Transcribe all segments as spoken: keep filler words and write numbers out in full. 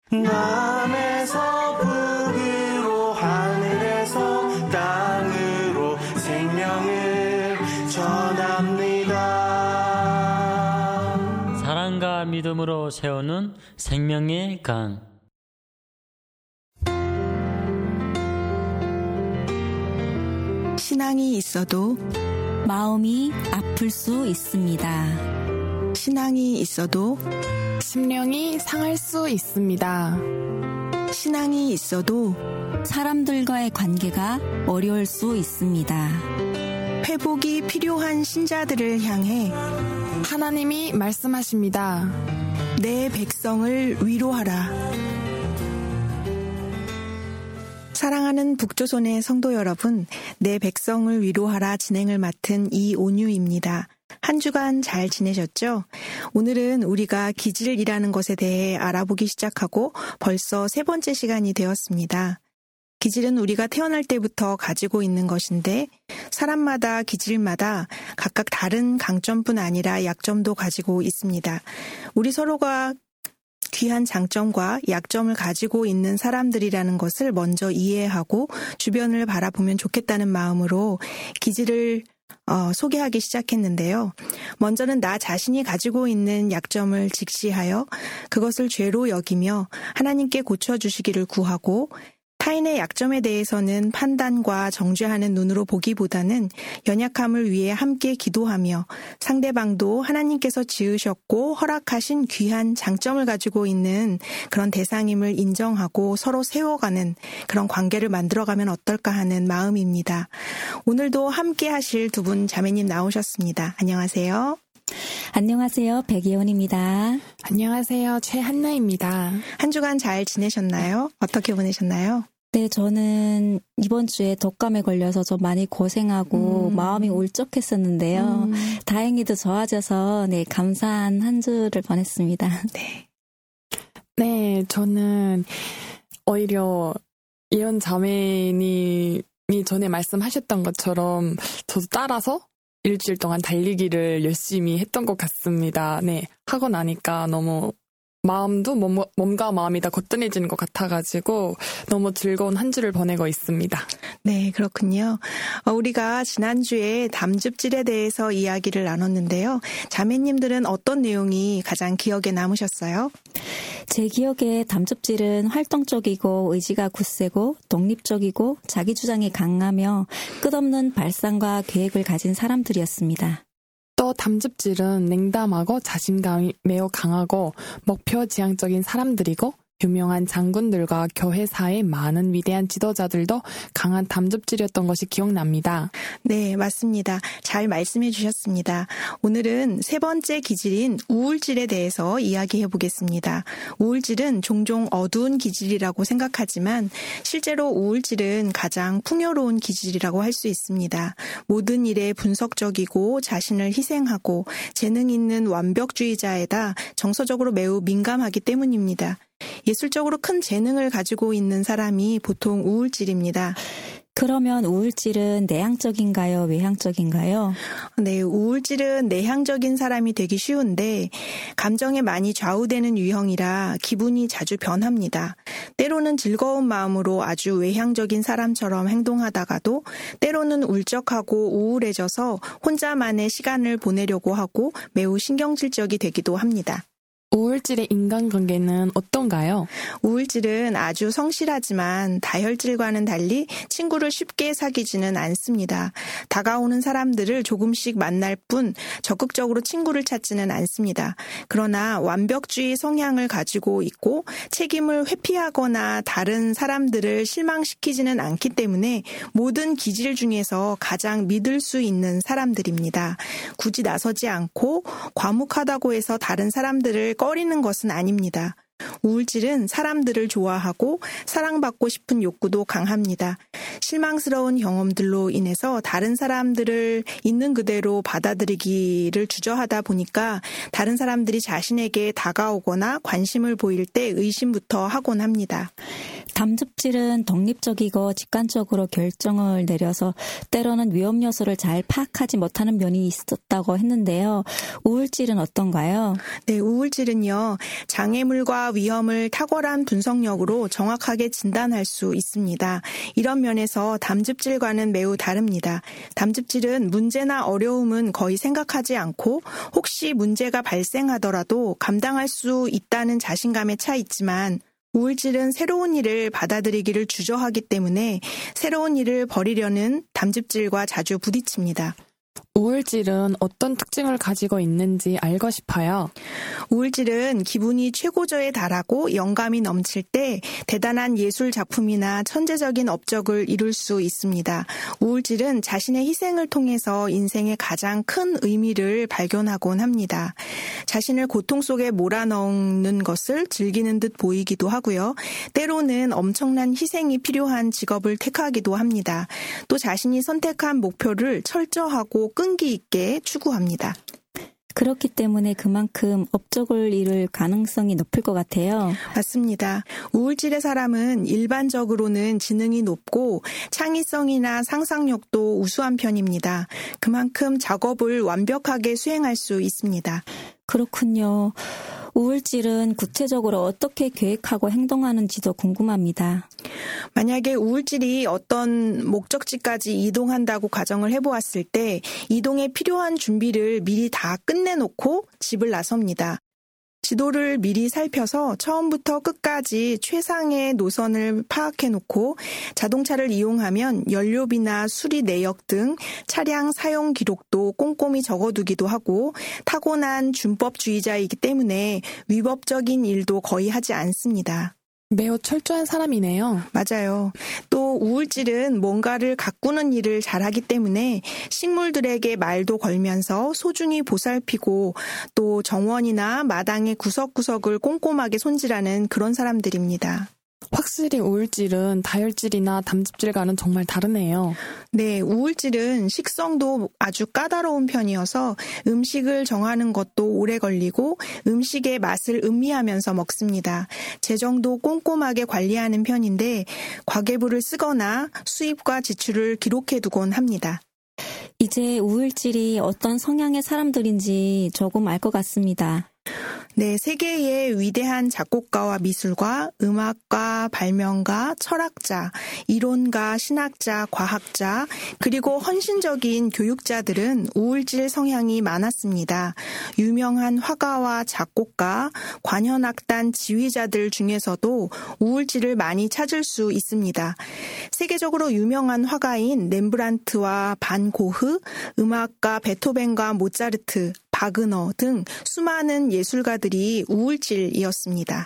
남에서 북으로 하늘에서 땅으로 생명을 전합니다. 사랑과 믿음으로 세우는 생명의 강. 신앙이 있어도 마음이 아플 수 있습니다. 신앙이 있어도 심령이 상할 수 있습니다. 신앙이 있어도 사람들과의 관계가 어려울 수 있습니다. 회복이 필요한 신자들을 향해 하나님이 말씀하십니다. 내 백성을 위로하라. 사랑하는 북조선의 성도 여러분, 내 백성을 위로하라 진행을 맡은 이온유입니다. 한 주간 잘 지내셨죠? 오늘은 우리가 기질이라는 것에 대해 알아보기 시작하고 벌써 세 번째 시간이 되었습니다. 기질은 우리가 태어날 때부터 가지고 있는 것인데 사람마다 기질마다 각각 다른 강점뿐 아니라 약점도 가지고 있습니다. 우리 서로가 귀한 장점과 약점을 가지고 있는 사람들이라는 것을 먼저 이해하고 주변을 바라보면 좋겠다는 마음으로 기질을 어, 소개하기 시작했는데요. 먼저는 나 자신이 가지고 있는 약점을 직시하여 그것을 죄로 여기며 하나님께 고쳐주시기를 구하고 타인의 약점에 대해서는 판단과 정죄하는 눈으로 보기보다는 연약함을 위해 함께 기도하며 상대방도 하나님께서 지으셨고 허락하신 귀한 장점을 가지고 있는 그런 대상임을 인정하고 서로 세워가는 그런 관계를 만들어가면 어떨까 하는 마음입니다. 오늘도 함께 하실 두 분 자매님 나오셨습니다. 안녕하세요. 안녕하세요. 백예원입니다. 안녕하세요. 최한나입니다. 한 주간 잘 지내셨나요? 어떻게 보내셨나요? 네, 저는 이번 주에 독감에 걸려서 좀 많이 고생하고 음. 마음이 울적했었는데요. 음. 다행히도 좋아져서 네, 감사한 한 주를 보냈습니다. 네. 네, 저는 오히려 예원 자매님이 전에 말씀하셨던 것처럼 저도 따라서 일주일 동안 달리기를 열심히 했던 것 같습니다. 네, 하고 나니까 너무 마음도 몸, 몸과 마음이 다 거뜬해지는 것 같아가지고 너무 즐거운 한 주를 보내고 있습니다. 네, 그렇군요. 우리가 지난주에 담즙질에 대해서 이야기를 나눴는데요. 자매님들은 어떤 내용이 가장 기억에 남으셨어요? 제 기억에 담즙질은 활동적이고 의지가 굳세고 독립적이고 자기 주장이 강하며 끝없는 발상과 계획을 가진 사람들이었습니다. 또 담즙질은 냉담하고 자신감이 매우 강하고 목표 지향적인 사람들이고 유명한 장군들과 교회사의 많은 위대한 지도자들도 강한 담즙질이었던 것이 기억납니다. 네, 맞습니다. 잘 말씀해 주셨습니다. 오늘은 세 번째 기질인 우울질에 대해서 이야기해 보겠습니다. 우울질은 종종 어두운 기질이라고 생각하지만 실제로 우울질은 가장 풍요로운 기질이라고 할 수 있습니다. 모든 일에 분석적이고 자신을 희생하고 재능 있는 완벽주의자에다 정서적으로 매우 민감하기 때문입니다. 예술적으로 큰 재능을 가지고 있는 사람이 보통 우울질입니다. 그러면 우울질은 내향적인가요? 외향적인가요? 네, 우울질은 내향적인 사람이 되기 쉬운데 감정에 많이 좌우되는 유형이라 기분이 자주 변합니다. 때로는 즐거운 마음으로 아주 외향적인 사람처럼 행동하다가도 때로는 울적하고 우울해져서 혼자만의 시간을 보내려고 하고 매우 신경질적이 되기도 합니다. 우울질의 인간관계는 어떤가요? 우울질은 아주 성실하지만 다혈질과는 달리 친구를 쉽게 사귀지는 않습니다. 다가오는 사람들을 조금씩 만날 뿐 적극적으로 친구를 찾지는 않습니다. 그러나 완벽주의 성향을 가지고 있고 책임을 회피하거나 다른 사람들을 실망시키지는 않기 때문에 모든 기질 중에서 가장 믿을 수 있는 사람들입니다. 굳이 나서지 않고 과묵하다고 해서 다른 사람들을 꺼리는 것은 아닙니다. 우울질은 사람들을 좋아하고 사랑받고 싶은 욕구도 강합니다. 실망스러운 경험들로 인해서 다른 사람들을 있는 그대로 받아들이기를 주저하다 보니까 다른 사람들이 자신에게 다가오거나 관심을 보일 때 의심부터 하곤 합니다. 담즙질은 독립적이고 직관적으로 결정을 내려서 때로는 위험 요소를 잘 파악하지 못하는 면이 있었다고 했는데요. 우울질은 어떤가요? 네, 우울질은요. 장애물과 위험을 탁월한 분석력으로 정확하게 진단할 수 있습니다. 이런 면에서 담즙질과는 매우 다릅니다. 담즙질은 문제나 어려움은 거의 생각하지 않고 혹시 문제가 발생하더라도 감당할 수 있다는 자신감에 차 있지만 우울질은 새로운 일을 받아들이기를 주저하기 때문에 새로운 일을 벌이려는 담즙질과 자주 부딪힙니다. 우울질은 어떤 특징을 가지고 있는지 알고 싶어요. 우울질은 기분이 최고조에 달하고 영감이 넘칠 때 대단한 예술 작품이나 천재적인 업적을 이룰 수 있습니다. 우울질은 자신의 희생을 통해서 인생의 가장 큰 의미를 발견하곤 합니다. 자신을 고통 속에 몰아넣는 것을 즐기는 듯 보이기도 하고요. 때로는 엄청난 희생이 필요한 직업을 택하기도 합니다. 또 자신이 선택한 목표를 철저하고 끈기 있게 추구합니다. 그렇기 때문에 그만큼 업적을 이룰 가능성이 높을 것 같아요. 맞습니다. 우울질의 사람은 일반적으로는 지능이 높고 창의성이나 상상력도 우수한 편입니다. 그만큼 작업을 완벽하게 수행할 수 있습니다. 그렇군요. 우울질은 구체적으로 어떻게 계획하고 행동하는지도 궁금합니다. 만약에 우울질이 어떤 목적지까지 이동한다고 가정을 해보았을 때 이동에 필요한 준비를 미리 다 끝내놓고 집을 나섭니다. 지도를 미리 살펴서 처음부터 끝까지 최상의 노선을 파악해놓고 자동차를 이용하면 연료비나 수리 내역 등 차량 사용 기록도 꼼꼼히 적어두기도 하고 타고난 준법주의자이기 때문에 위법적인 일도 거의 하지 않습니다. 매우 철저한 사람이네요. 맞아요. 또 우울질은 뭔가를 가꾸는 일을 잘하기 때문에 식물들에게 말도 걸면서 소중히 보살피고 또 정원이나 마당의 구석구석을 꼼꼼하게 손질하는 그런 사람들입니다. 확실히 우울질은 다혈질이나 담즙질과는 정말 다르네요. 네, 우울질은 식성도 아주 까다로운 편이어서 음식을 정하는 것도 오래 걸리고 음식의 맛을 음미하면서 먹습니다. 재정도 꼼꼼하게 관리하는 편인데 과계부를 쓰거나 수입과 지출을 기록해두곤 합니다. 이제 우울질이 어떤 성향의 사람들인지 조금 알 것 같습니다. 네, 세계의 위대한 작곡가와 미술가, 음악가, 발명가, 철학자, 이론가, 신학자, 과학자, 그리고 헌신적인 교육자들은 우울질 성향이 많았습니다. 유명한 화가와 작곡가, 관현악단 지휘자들 중에서도 우울질을 많이 찾을 수 있습니다. 세계적으로 유명한 화가인 렘브란트와 반 고흐, 음악가 베토벤과 모차르트, 바그너 등 수많은 예술가들이 우울질이었습니다.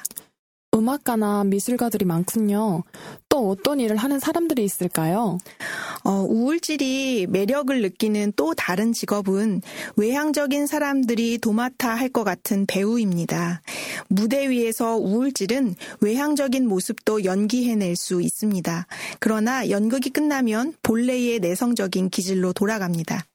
음악가나 미술가들이 많군요. 또 어떤 일을 하는 사람들이 있을까요? 어, 우울질이 매력을 느끼는 또 다른 직업은 외향적인 사람들이 도맡아 할 것 같은 배우입니다. 무대 위에서 우울질은 외향적인 모습도 연기해낼 수 있습니다. 그러나 연극이 끝나면 본래의 내성적인 기질로 돌아갑니다.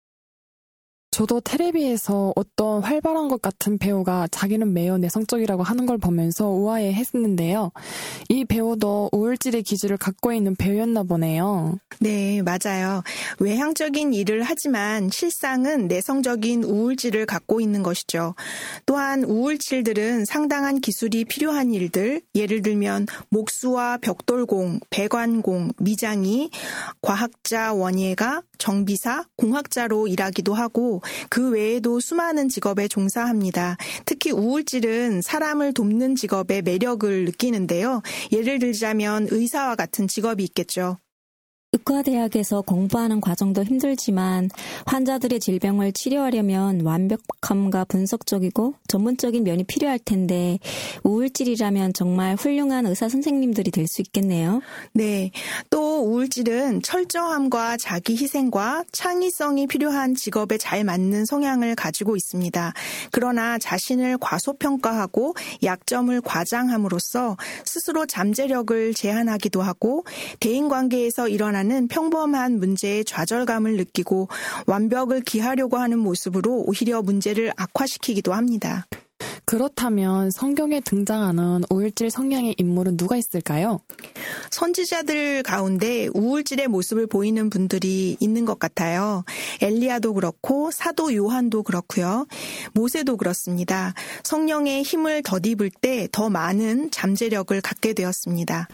저도 텔레비에서 어떤 활발한 것 같은 배우가 자기는 매우 내성적이라고 하는 걸 보면서 우아해했는데요. 이 배우도 우울질의 기질을 갖고 있는 배우였나 보네요. 네, 맞아요. 외향적인 일을 하지만 실상은 내성적인 우울질을 갖고 있는 것이죠. 또한 우울질들은 상당한 기술이 필요한 일들, 예를 들면 목수와 벽돌공, 배관공, 미장이, 과학자, 원예가, 정비사, 공학자로 일하기도 하고 그 외에도 수많은 직업에 종사합니다. 특히 우울질은 사람을 돕는 직업의 매력을 느끼는데요. 예를 들자면 의사와 같은 직업이 있겠죠. 의과대학에서 공부하는 과정도 힘들지만 환자들의 질병을 치료하려면 완벽함과 분석적이고 전문적인 면이 필요할 텐데 우울질이라면 정말 훌륭한 의사 선생님들이 될 수 있겠네요. 네, 또 우울질은 철저함과 자기 희생과 창의성이 필요한 직업에 잘 맞는 성향을 가지고 있습니다. 그러나 자신을 과소평가하고 약점을 과장함으로써 스스로 잠재력을 제한하기도 하고 대인관계에서 일어나는 평범한 문제에 좌절감을 느끼고 완벽을 기하려고 하는 모습으로 오히려 문제를 악화시키기도 합니다. 그렇다면 성경에 등장하는 우울질 성향의 인물은 누가 있을까요? 선지자들 가운데 우울질의 모습을 보이는 분들이 있는 것 같아요. 엘리야도 그렇고 사도 요한도 그렇고요. 모세도 그렇습니다. 성령의 힘을 덧입을 때 더 많은 잠재력을 갖게 되었습니다.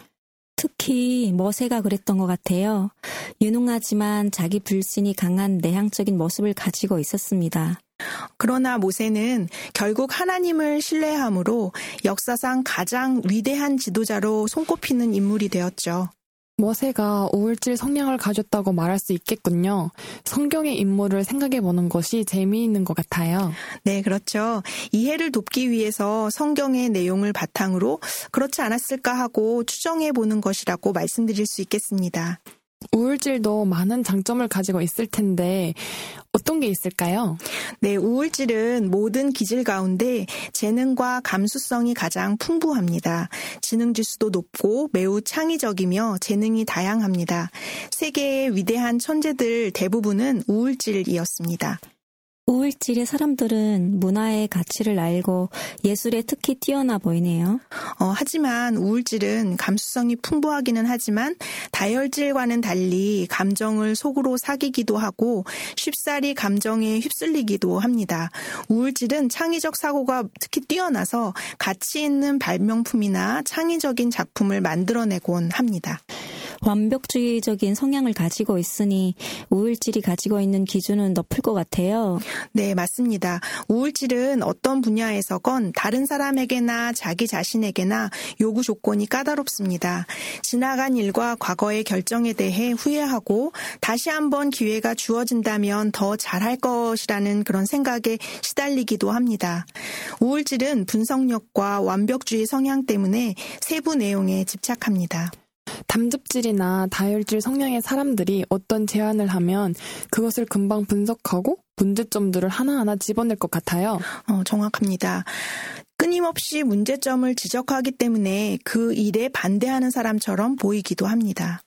특히 머세가 그랬던 것 같아요. 유능하지만 자기 불신이 강한 내향적인 모습을 가지고 있었습니다. 그러나 모세는 결국 하나님을 신뢰함으로 역사상 가장 위대한 지도자로 손꼽히는 인물이 되었죠. 모세가 우울질 성향을 가졌다고 말할 수 있겠군요. 성경의 인물을 생각해보는 것이 재미있는 것 같아요. 네, 그렇죠. 이해를 돕기 위해서 성경의 내용을 바탕으로 그렇지 않았을까 하고 추정해보는 것이라고 말씀드릴 수 있겠습니다. 우울질도 많은 장점을 가지고 있을 텐데 어떤 게 있을까요? 네, 우울질은 모든 기질 가운데 재능과 감수성이 가장 풍부합니다. 지능 지수도 높고 매우 창의적이며 재능이 다양합니다. 세계의 위대한 천재들 대부분은 우울질이었습니다. 우울질의 사람들은 문화의 가치를 알고 예술에 특히 뛰어나 보이네요. 어, 하지만 우울질은 감수성이 풍부하기는 하지만 다혈질과는 달리 감정을 속으로 사귀기도 하고 쉽사리 감정에 휩쓸리기도 합니다. 우울질은 창의적 사고가 특히 뛰어나서 가치 있는 발명품이나 창의적인 작품을 만들어내곤 합니다. 완벽주의적인 성향을 가지고 있으니 우울질이 가지고 있는 기준은 높을 것 같아요. 네, 맞습니다. 우울질은 어떤 분야에서건 다른 사람에게나 자기 자신에게나 요구 조건이 까다롭습니다. 지나간 일과 과거의 결정에 대해 후회하고 다시 한번 기회가 주어진다면 더 잘할 것이라는 그런 생각에 시달리기도 합니다. 우울질은 분석력과 완벽주의 성향 때문에 세부 내용에 집착합니다. 담즙질이나 다혈질 성향의 사람들이 어떤 제안을 하면 그것을 금방 분석하고 문제점들을 하나하나 집어낼 것 같아요. 어, 정확합니다. 끊임없이 문제점을 지적하기 때문에 그 일에 반대하는 사람처럼 보이기도 합니다.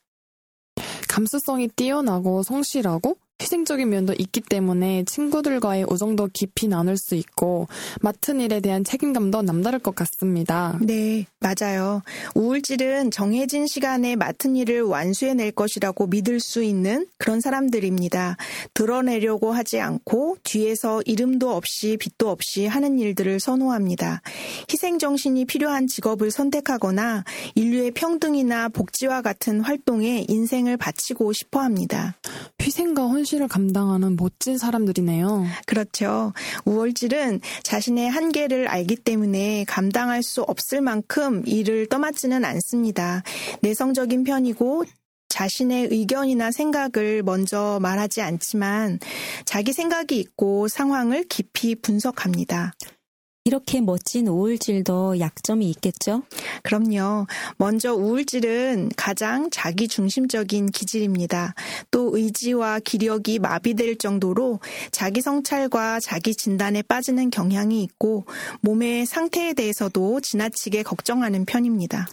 감수성이 뛰어나고 성실하고 희생적인 면도 있기 때문에 친구들과의 우정도 깊이 나눌 수 있고 맡은 일에 대한 책임감도 남다를 것 같습니다. 네, 맞아요. 우울질은 정해진 시간에 맡은 일을 완수해낼 것이라고 믿을 수 있는 그런 사람들입니다. 드러내려고 하지 않고 뒤에서 이름도 없이 빛도 없이 하는 일들을 선호합니다. 희생정신이 필요한 직업을 선택하거나 인류의 평등이나 복지와 같은 활동에 인생을 바치고 싶어합니다. 희생과 헌신을 감당하는 멋진 사람들이네요. 그렇죠. 우울질은 자신의 한계를 알기 때문에 감당할 수 없을 만큼 일을 떠맡지는 않습니다. 내성적인 편이고 자신의 의견이나 생각을 먼저 말하지 않지만 자기 생각이 있고 상황을 깊이 분석합니다. 이렇게 멋진 우울질도 약점이 있겠죠? 그럼요. 먼저 우울질은 가장 자기중심적인 기질입니다. 또 의지와 기력이 마비될 정도로 자기 성찰과 자기 진단에 빠지는 경향이 있고 몸의 상태에 대해서도 지나치게 걱정하는 편입니다.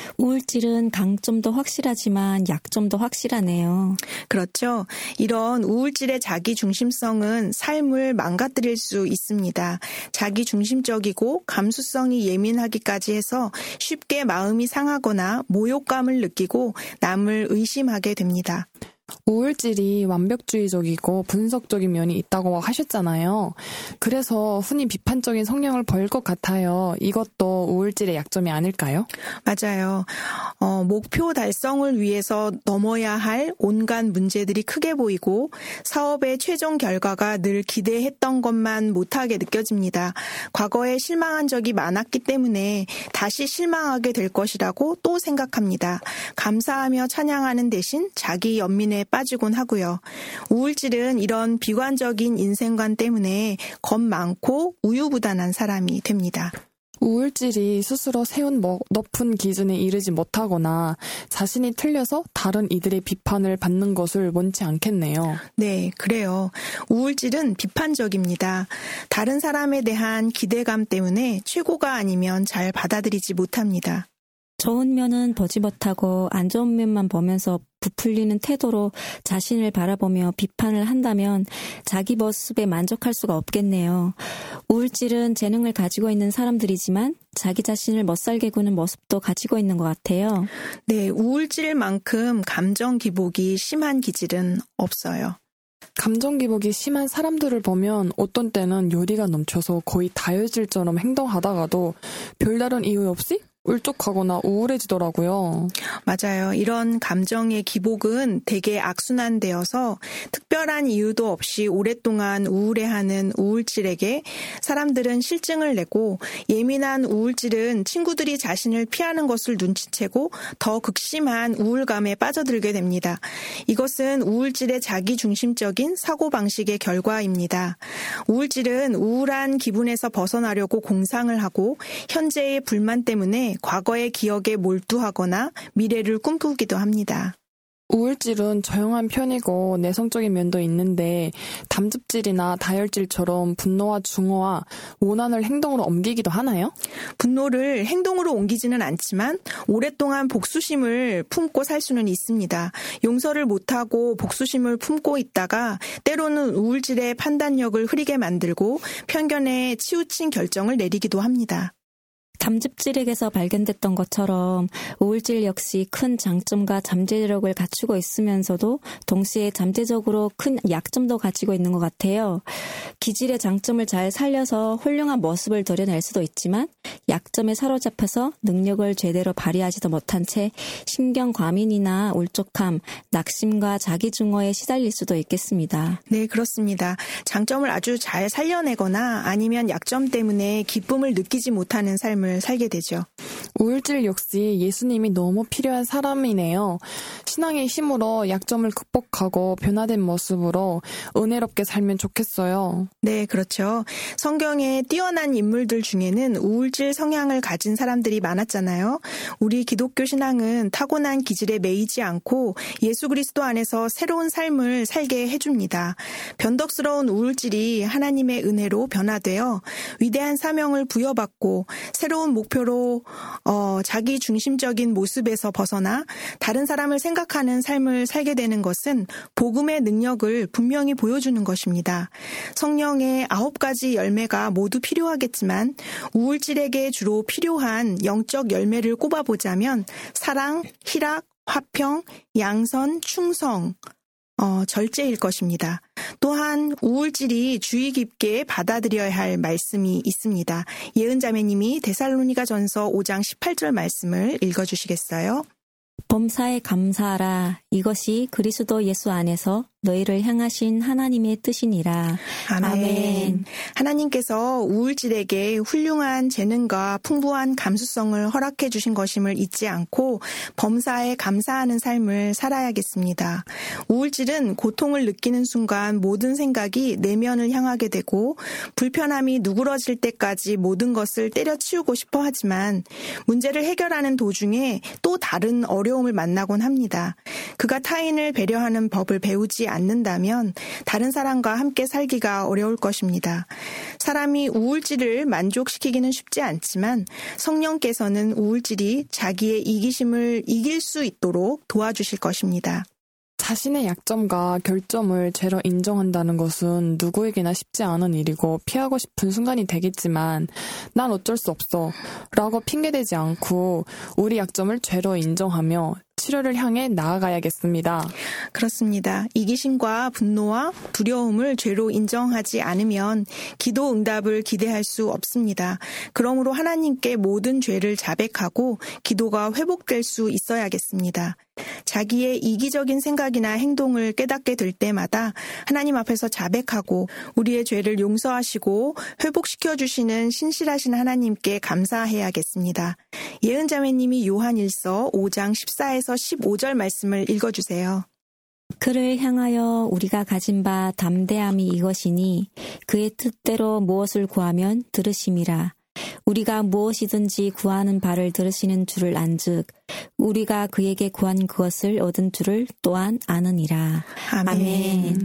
우울질은 강점도 확실하지만 약점도 확실하네요. 그렇죠. 이런 우울질의 자기중심성은 삶을 망가뜨릴 수 있습니다. 자기중심적이고 감수성이 예민하기까지 해서 쉽게 마음이 상하거나 모욕감을 느끼고 남을 의심하게 됩니다. 우울질이 완벽주의적이고 분석적인 면이 있다고 하셨잖아요. 그래서 흔히 비판적인 성향을 보일 것 같아요. 이것도 우울질의 약점이 아닐까요? 맞아요. 어, 목표 달성을 위해서 넘어야 할 온갖 문제들이 크게 보이고 사업의 최종 결과가 늘 기대했던 것만 못하게 느껴집니다. 과거에 실망한 적이 많았기 때문에 다시 실망하게 될 것이라고 또 생각합니다. 감사하며 찬양하는 대신 자기 연민에 빠지곤 하고요. 우울질은 이런 비관적인 인생관 때문에 겁 많고 우유부단한 사람이 됩니다. 우울질이 스스로 세운 높은 기준에 이르지 못하거나 자신이 틀려서 다른 이들의 비판을 받는 것을 원치 않겠네요. 네, 그래요. 우울질은 비판적입니다. 다른 사람에 대한 기대감 때문에 최고가 아니면 잘 받아들이지 못합니다. 좋은 면은 보지 못하고 안 좋은 면만 보면서 부풀리는 태도로 자신을 바라보며 비판을 한다면 자기 모습에 만족할 수가 없겠네요. 우울질은 재능을 가지고 있는 사람들이지만 자기 자신을 멋살게 구는 모습도 가지고 있는 것 같아요. 네, 우울질만큼 감정 기복이 심한 기질은 없어요. 감정 기복이 심한 사람들을 보면 어떤 때는 열의가 넘쳐서 거의 다혈질처럼 행동하다가도 별다른 이유 없이 울적하거나 우울해지더라고요. 맞아요. 이런 감정의 기복은 되게 악순환되어서 특별한 이유도 없이 오랫동안 우울해하는 우울질에게 사람들은 실증을 내고, 예민한 우울질은 친구들이 자신을 피하는 것을 눈치채고 더 극심한 우울감에 빠져들게 됩니다. 이것은 우울질의 자기중심적인 사고방식의 결과입니다. 우울질은 우울한 기분에서 벗어나려고 공상을 하고 현재의 불만 때문에 과거의 기억에 몰두하거나 미래를 꿈꾸기도 합니다. 우울질은 조용한 편이고 내성적인 면도 있는데 담즙질이나 다혈질처럼 분노와 증오와 원한을 행동으로 옮기기도 하나요? 분노를 행동으로 옮기지는 않지만 오랫동안 복수심을 품고 살 수는 있습니다. 용서를 못하고 복수심을 품고 있다가 때로는 우울질의 판단력을 흐리게 만들고 편견에 치우친 결정을 내리기도 합니다. 담즙질에게서 발견됐던 것처럼 우울질 역시 큰 장점과 잠재력을 갖추고 있으면서도 동시에 잠재적으로 큰 약점도 가지고 있는 것 같아요. 기질의 장점을 잘 살려서 훌륭한 모습을 드러낼 수도 있지만 약점에 사로잡혀서 능력을 제대로 발휘하지도 못한 채 신경과민이나 울적함, 낙심과 자기중어에 시달릴 수도 있겠습니다. 네, 그렇습니다. 장점을 아주 잘 살려내거나 아니면 약점 때문에 기쁨을 느끼지 못하는 삶을 살게 되죠. 우울질 역시 예수님이 너무 필요한 사람이네요. 신앙의 힘으로 약점을 극복하고 변화된 모습으로 은혜롭게 살면 좋겠어요. 네, 그렇죠. 성경에 뛰어난 인물들 중에는 우울질 성향을 가진 사람들이 많았잖아요. 우리 기독교 신앙은 타고난 기질에 매이지 않고 예수 그리스도 안에서 새로운 삶을 살게 해줍니다. 변덕스러운 우울질이 하나님의 은혜로 변화되어 위대한 사명을 부여받고 새로운 목표로 어, 자기 중심적인 모습에서 벗어나 다른 사람을 생각하는 삶을 살게 되는 것은 복음의 능력을 분명히 보여주는 것입니다. 성령의 아홉 가지 열매가 모두 필요하겠지만 우울질에게 주로 필요한 영적 열매를 꼽아보자면 사랑, 희락, 화평, 양선, 충성, 어, 절제일 것입니다. 또한 우울질이 주의 깊게 받아들여야 할 말씀이 있습니다. 예은자매님이 데살로니가전서 오 장 십팔 절 말씀을 읽어주시겠어요? 범사에 감사하라. 이것이 그리스도 예수 안에서 너희를 향하신 하나님의 뜻이니라. 아멘. 아멘. 하나님께서 우울질에게 훌륭한 재능과 풍부한 감수성을 허락해 주신 것임을 잊지 않고 범사에 감사하는 삶을 살아야겠습니다. 우울질은 고통을 느끼는 순간 모든 생각이 내면을 향하게 되고 불편함이 누그러질 때까지 모든 것을 때려치우고 싶어 하지만 문제를 해결하는 도중에 또 다른 어려움을 만나곤 합니다. 그가 타인을 배려하는 법을 배우지 않는다면 다른 사람과 함께 살기가 어려울 것입니다. 사람이 우울질을 만족시키기는 쉽지 않지만 성령께서는 우울질이 자기의 이기심을 이길 수 있도록 도와주실 것입니다. 자신의 약점과 결점을 죄로 인정한다는 것은 누구에게나 쉽지 않은 일이고 피하고 싶은 순간이 되겠지만 난 어쩔 수 없어 라고 핑계대지 않고 우리 약점을 죄로 인정하며 치료를 향해 나아가야겠습니다. 그렇습니다. 이기심과 분노와 두려움을 죄로 인정하지 않으면 기도 응답을 기대할 수 없습니다. 그러므로 하나님께 모든 죄를 자백하고 기도가 회복될 수 있어야겠습니다. 자기의 이기적인 생각이나 행동을 깨닫게 될 때마다 하나님 앞에서 자백하고 우리의 죄를 용서하시고 회복시켜 주시는 신실하신 하나님께 감사해야겠습니다. 예은자매님이 요한일서 오 장 십사에서 십오 절 말씀을 읽어주세요. 그를 향하여 우리가 가진 바 담대함이 이것이니 그의 뜻대로 무엇을 구하면 들으심이라. 우리가 무엇이든지 구하는 바를 들으시는 줄을 안즉 우리가 그에게 구한 그것을 얻은 줄을 또한 아느니라. 아멘. 아멘.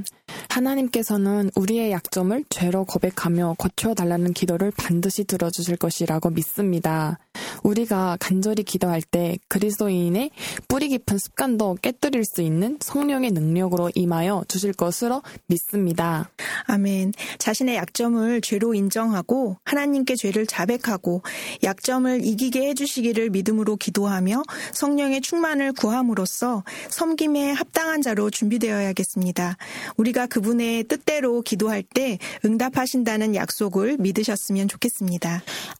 하나님께서는 우리의 약점을 죄로 고백하며 고쳐달라는 기도를 반드시 들어주실 것이라고 믿습니다. 우리가 간절히 기도할 때 그리스도인의 뿌리 깊은 습관도 깨뜨릴 수 있는 성령의 능력으로 임하여 주실 것으로 믿습니다. 아멘. 자신의 약점을 죄로 인정하고 하나님께 죄를 자백하고 약점을 이기게 해주시기를 믿음으로 기도하며 성령의 충만을 구함으로써 섬김에 합당한 자로 준비되어야겠습니다. 우리가 그분의 뜻대로 기도할 때 응답하신다는 약속을 믿으셨으면 좋겠습니다.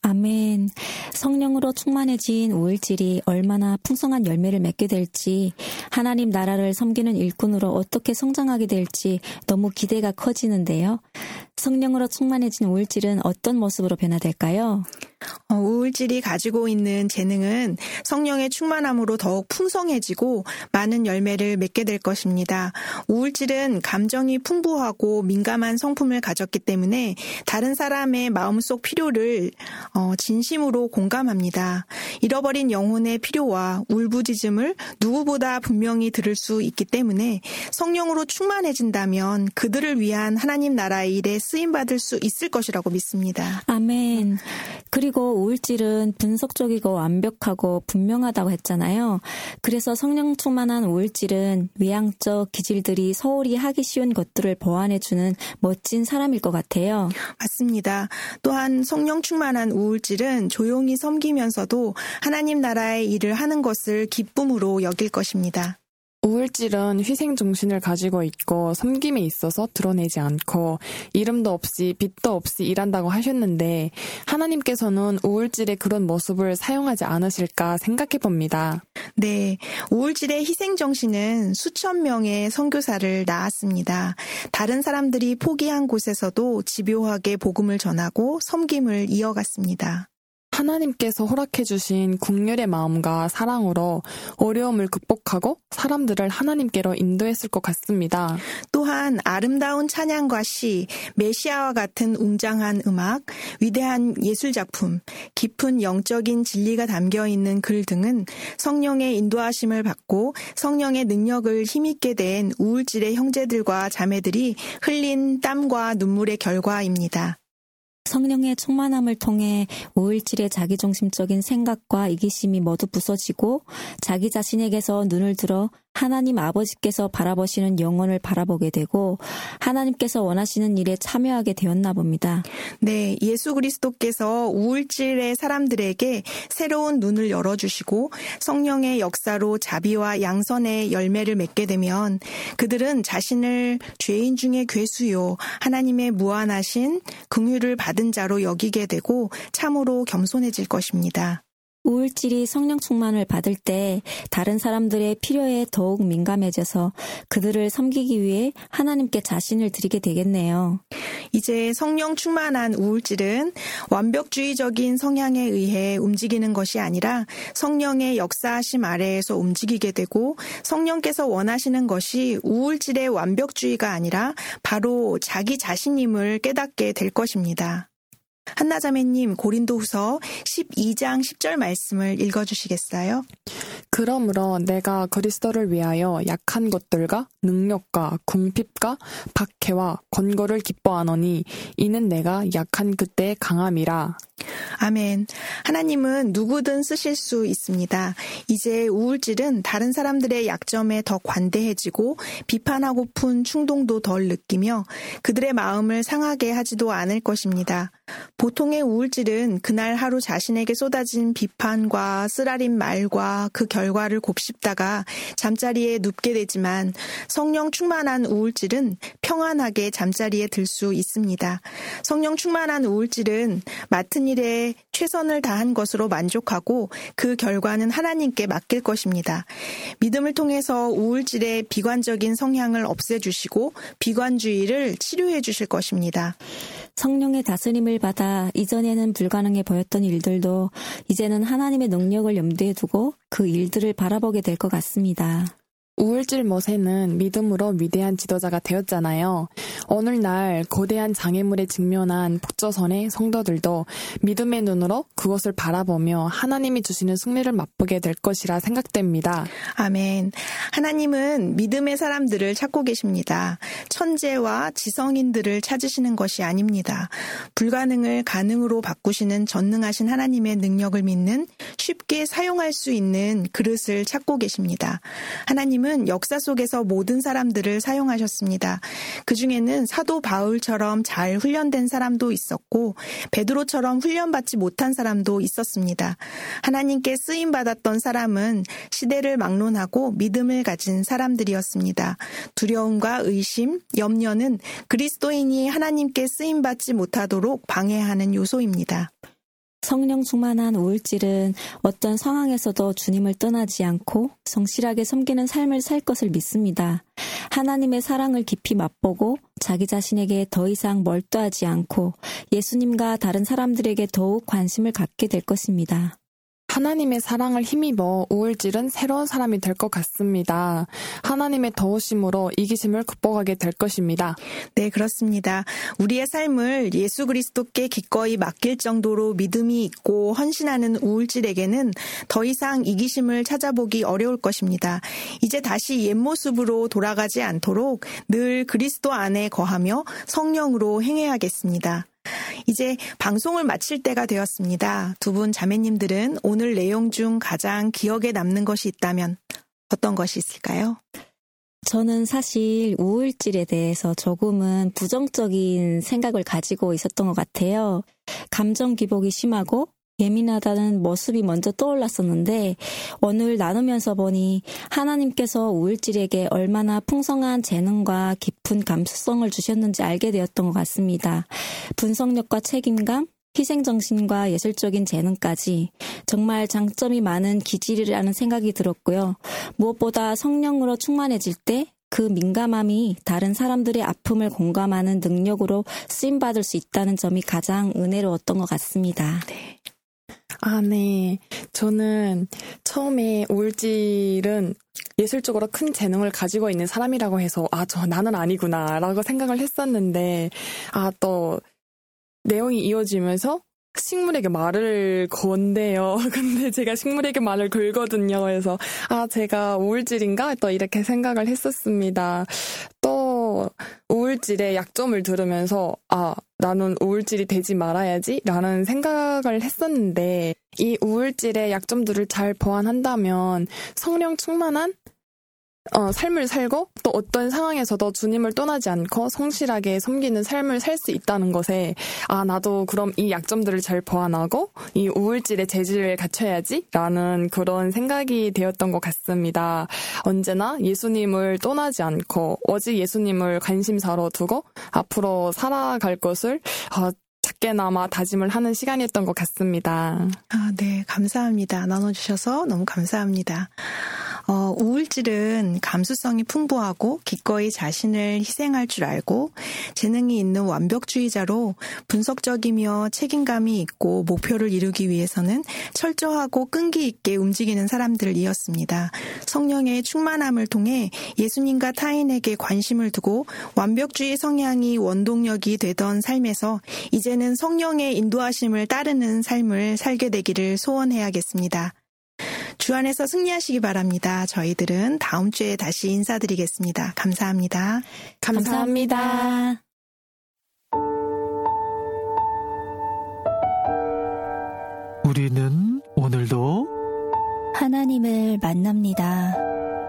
아멘. 성령으로 충만해진 우울질이 얼마나 풍성한 열매를 맺게 될지, 하나님 나라를 섬기는 일꾼으로 어떻게 성장하게 될지 너무 기대가 커지는데요. 성령으로 충만해진 우울질은 어떤 모습으로 변화될까요? 어, 우울질이 가지고 있는 재능은 성령의 충만함으로 더욱 풍성해지고 많은 열매를 맺게 될 것입니다. 우울질은 감정이 풍부하고 민감한 성품을 가졌기 때문에 다른 사람의 마음속 필요를 어, 진심으로 공감합니다. 잃어버린 영혼의 필요와 울부짖음을 누구보다 분명히 들을 수 있기 때문에 성령으로 충만해진다면 그들을 위한 하나님 나라의 일에 쓰임받을 수 있을 것이라고 믿습니다. 아멘. 그리고 우울질은 분석적이고 완벽하고 분명하다고 했잖아요. 그래서 성령 충만한 우울질은 외향적 기질들이 소홀히 하기 쉬운 것들을 보완해주는 멋진 사람일 것 같아요. 맞습니다. 또한 성령 충만한 우울질은 조용히 섬기면서도 하나님 나라의 일을 하는 것을 기쁨으로 여길 것입니다. 우울질은 희생 정신을 가지고 있고 섬김에 있어서 드러내지 않고 이름도 없이 빛도 없이 일한다고 하셨는데 하나님께서는 우울질의 그런 모습을 사용하지 않으실까 생각해 봅니다. 네, 우울질의 희생 정신은 수천 명의 선교사를 낳았습니다. 다른 사람들이 포기한 곳에서도 집요하게 복음을 전하고 섬김을 이어갔습니다. 하나님께서 허락해 주신 국률의 마음과 사랑으로 어려움을 극복하고 사람들을 하나님께로 인도했을 것 같습니다. 또한 아름다운 찬양과 시, 메시아와 같은 웅장한 음악, 위대한 예술작품, 깊은 영적인 진리가 담겨있는 글 등은 성령의 인도하심을 받고 성령의 능력을 힘입게 된 우울질의 형제들과 자매들이 흘린 땀과 눈물의 결과입니다. 성령의 충만함을 통해 우울질의 자기중심적인 생각과 이기심이 모두 부서지고 자기 자신에게서 눈을 들어 하나님 아버지께서 바라보시는 영혼을 바라보게 되고 하나님께서 원하시는 일에 참여하게 되었나 봅니다. 네, 예수 그리스도께서 우울질의 사람들에게 새로운 눈을 열어주시고 성령의 역사로 자비와 양선의 열매를 맺게 되면 그들은 자신을 죄인 중에 괴수요 하나님의 무한하신 긍휼을 받은 자로 여기게 되고 참으로 겸손해질 것입니다. 우울질이 성령 충만을 받을 때 다른 사람들의 필요에 더욱 민감해져서 그들을 섬기기 위해 하나님께 자신을 드리게 되겠네요. 이제 성령 충만한 우울질은 완벽주의적인 성향에 의해 움직이는 것이 아니라 성령의 역사하심 아래에서 움직이게 되고 성령께서 원하시는 것이 우울질의 완벽주의가 아니라 바로 자기 자신임을 깨닫게 될 것입니다. 한나자매님, 고린도후서 십이 장 십 절 말씀을 읽어주시겠어요? 그러므로 내가 그리스도를 위하여 약한 것들과 능력과 궁핍과 박해와 권고를 기뻐하노니 이는 내가 약한 그때의 강함이라. 아멘. 하나님은 누구든 쓰실 수 있습니다. 이제 우울질은 다른 사람들의 약점에 더 관대해지고 비판하고픈 충동도 덜 느끼며 그들의 마음을 상하게 하지도 않을 것입니다. 보통의 우울질은 그날 하루 자신에게 쏟아진 비판과 쓰라린 말과 그 결과를 곱씹다가 잠자리에 눕게 되지만 성령 충만한 우울질은 평안하게 잠자리에 들 수 있습니다. 성령 충만한 우울질은 맡은 일에 최선을 다한 것으로 만족하고 그 결과는 하나님께 맡길 것입니다. 믿음을 통해서 우울질의 비관적인 성향을 없애주시고 비관주의를 치료해 주실 것입니다. 성령의 다스림을 받아 이전에는 불가능해 보였던 일들도 이제는 하나님의 능력을 염두에 두고 그 일들을 바라보게 될 것 같습니다. 우울질 모세는 믿음으로 위대한 지도자가 되었잖아요. 오늘날 거대한 장애물에 직면한 북조선의 성도들도 믿음의 눈으로 그것을 바라보며 하나님이 주시는 승리를 맛보게 될 것이라 생각됩니다. 아멘. 하나님은 믿음의 사람들을 찾고 계십니다. 천재와 지성인들을 찾으시는 것이 아닙니다. 불가능을 가능으로 바꾸시는 전능하신 하나님의 능력을 믿는 쉽게 사용할 수 있는 그릇을 찾고 계십니다. 하나님은 역사 속에서 모든 사람들을 사용하셨습니다. 그 중에는 사도 바울처럼 잘 훈련된 사람도 있었고 베드로처럼 훈련받지 못한 사람도 있었습니다. 하나님께 쓰임받았던 사람은 시대를 막론하고 믿음을 가진 사람들이었습니다. 두려움과 의심, 염려는 그리스도인이 하나님께 쓰임받지 못하도록 방해하는 요소입니다. 성령 충만한 우울질은 어떤 상황에서도 주님을 떠나지 않고 성실하게 섬기는 삶을 살 것을 믿습니다. 하나님의 사랑을 깊이 맛보고 자기 자신에게 더 이상 몰두하지 않고 예수님과 다른 사람들에게 더욱 관심을 갖게 될 것입니다. 하나님의 사랑을 힘입어 우울질은 새로운 사람이 될 것 같습니다. 하나님의 더우심으로 이기심을 극복하게 될 것입니다. 네, 그렇습니다. 우리의 삶을 예수 그리스도께 기꺼이 맡길 정도로 믿음이 있고 헌신하는 우울질에게는 더 이상 이기심을 찾아보기 어려울 것입니다. 이제 다시 옛 모습으로 돌아가지 않도록 늘 그리스도 안에 거하며 성령으로 행해야겠습니다. 이제 방송을 마칠 때가 되었습니다. 두 분 자매님들은 오늘 내용 중 가장 기억에 남는 것이 있다면 어떤 것이 있을까요? 저는 사실 우울질에 대해서 조금은 부정적인 생각을 가지고 있었던 것 같아요. 감정 기복이 심하고 예민하다는 모습이 먼저 떠올랐었는데 오늘 나누면서 보니 하나님께서 우울질에게 얼마나 풍성한 재능과 깊은 감수성을 주셨는지 알게 되었던 것 같습니다. 분석력과 책임감, 희생정신과 예술적인 재능까지 정말 장점이 많은 기질이라는 생각이 들었고요. 무엇보다 성령으로 충만해질 때 그 민감함이 다른 사람들의 아픔을 공감하는 능력으로 쓰임받을 수 있다는 점이 가장 은혜로웠던 것 같습니다. 네. 아, 네. 저는 처음에 우울질은 예술적으로 큰 재능을 가지고 있는 사람이라고 해서 아, 저 나는 아니구나 라고 생각을 했었는데 아, 또 내용이 이어지면서 식물에게 말을 건대요. 근데 제가 식물에게 말을 걸거든요. 그래서 아, 제가 우울질인가? 또 이렇게 생각을 했었습니다. 또 우울질의 약점을 들으면서 아, 나는 우울질이 되지 말아야지 라는 생각을 했었는데 이 우울질의 약점들을 잘 보완한다면 성령 충만한 어, 삶을 살고 또 어떤 상황에서도 주님을 떠나지 않고 성실하게 섬기는 삶을 살 수 있다는 것에 아, 나도 그럼 이 약점들을 잘 보완하고 이 우울질의 재질을 갖춰야지 라는 그런 생각이 되었던 것 같습니다. 언제나 예수님을 떠나지 않고 오직 예수님을 관심사로 두고 앞으로 살아갈 것을 어, 작게나마 다짐을 하는 시간이었던 것 같습니다. 아, 네, 감사합니다. 나눠주셔서 너무 감사합니다. 어, 우울질은 감수성이 풍부하고 기꺼이 자신을 희생할 줄 알고 재능이 있는 완벽주의자로 분석적이며 책임감이 있고 목표를 이루기 위해서는 철저하고 끈기 있게 움직이는 사람들이었습니다. 성령의 충만함을 통해 예수님과 타인에게 관심을 두고 완벽주의 성향이 원동력이 되던 삶에서 이제는 성령의 인도하심을 따르는 삶을 살게 되기를 소원해야겠습니다. 주 안에서 승리하시기 바랍니다. 저희들은 다음 주에 다시 인사드리겠습니다. 감사합니다. 감사합니다. 감사합니다. 우리는 오늘도 하나님을 만납니다.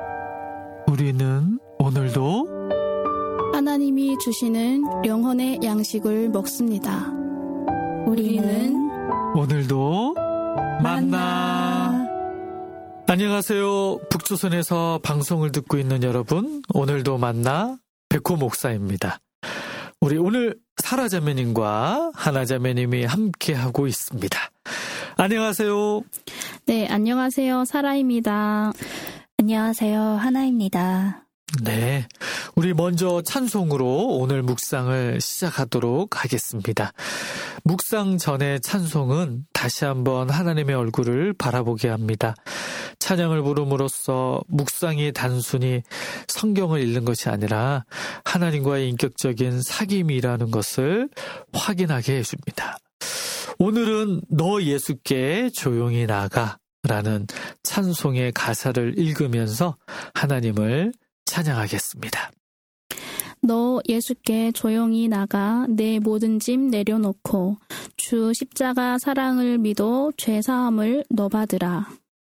우리는 오늘도 하나님이 주시는 영혼의 양식을 먹습니다. 우리는 오늘도 만나. 안녕하세요. 북조선에서 방송을 듣고 있는 여러분, 오늘도 만나 백호 목사입니다. 우리 오늘 사라자매님과 하나자매님이 함께하고 있습니다. 안녕하세요. 네, 안녕하세요. 사라입니다. 안녕하세요. 하나입니다. 네, 우리 먼저 찬송으로 오늘 묵상을 시작하도록 하겠습니다. 묵상 전의 찬송은 다시 한번 하나님의 얼굴을 바라보게 합니다. 찬양을 부름으로써 묵상이 단순히 성경을 읽는 것이 아니라 하나님과의 인격적인 사귐이라는 것을 확인하게 해줍니다. 오늘은 너 예수께 조용히 나가 라는 찬송의 가사를 읽으면서 하나님을 찬양하겠습니다. 너 예수께 조용히 나가 내 모든 짐 내려놓고 주 십자가 사랑을 믿어 죄사함을 너 받으라.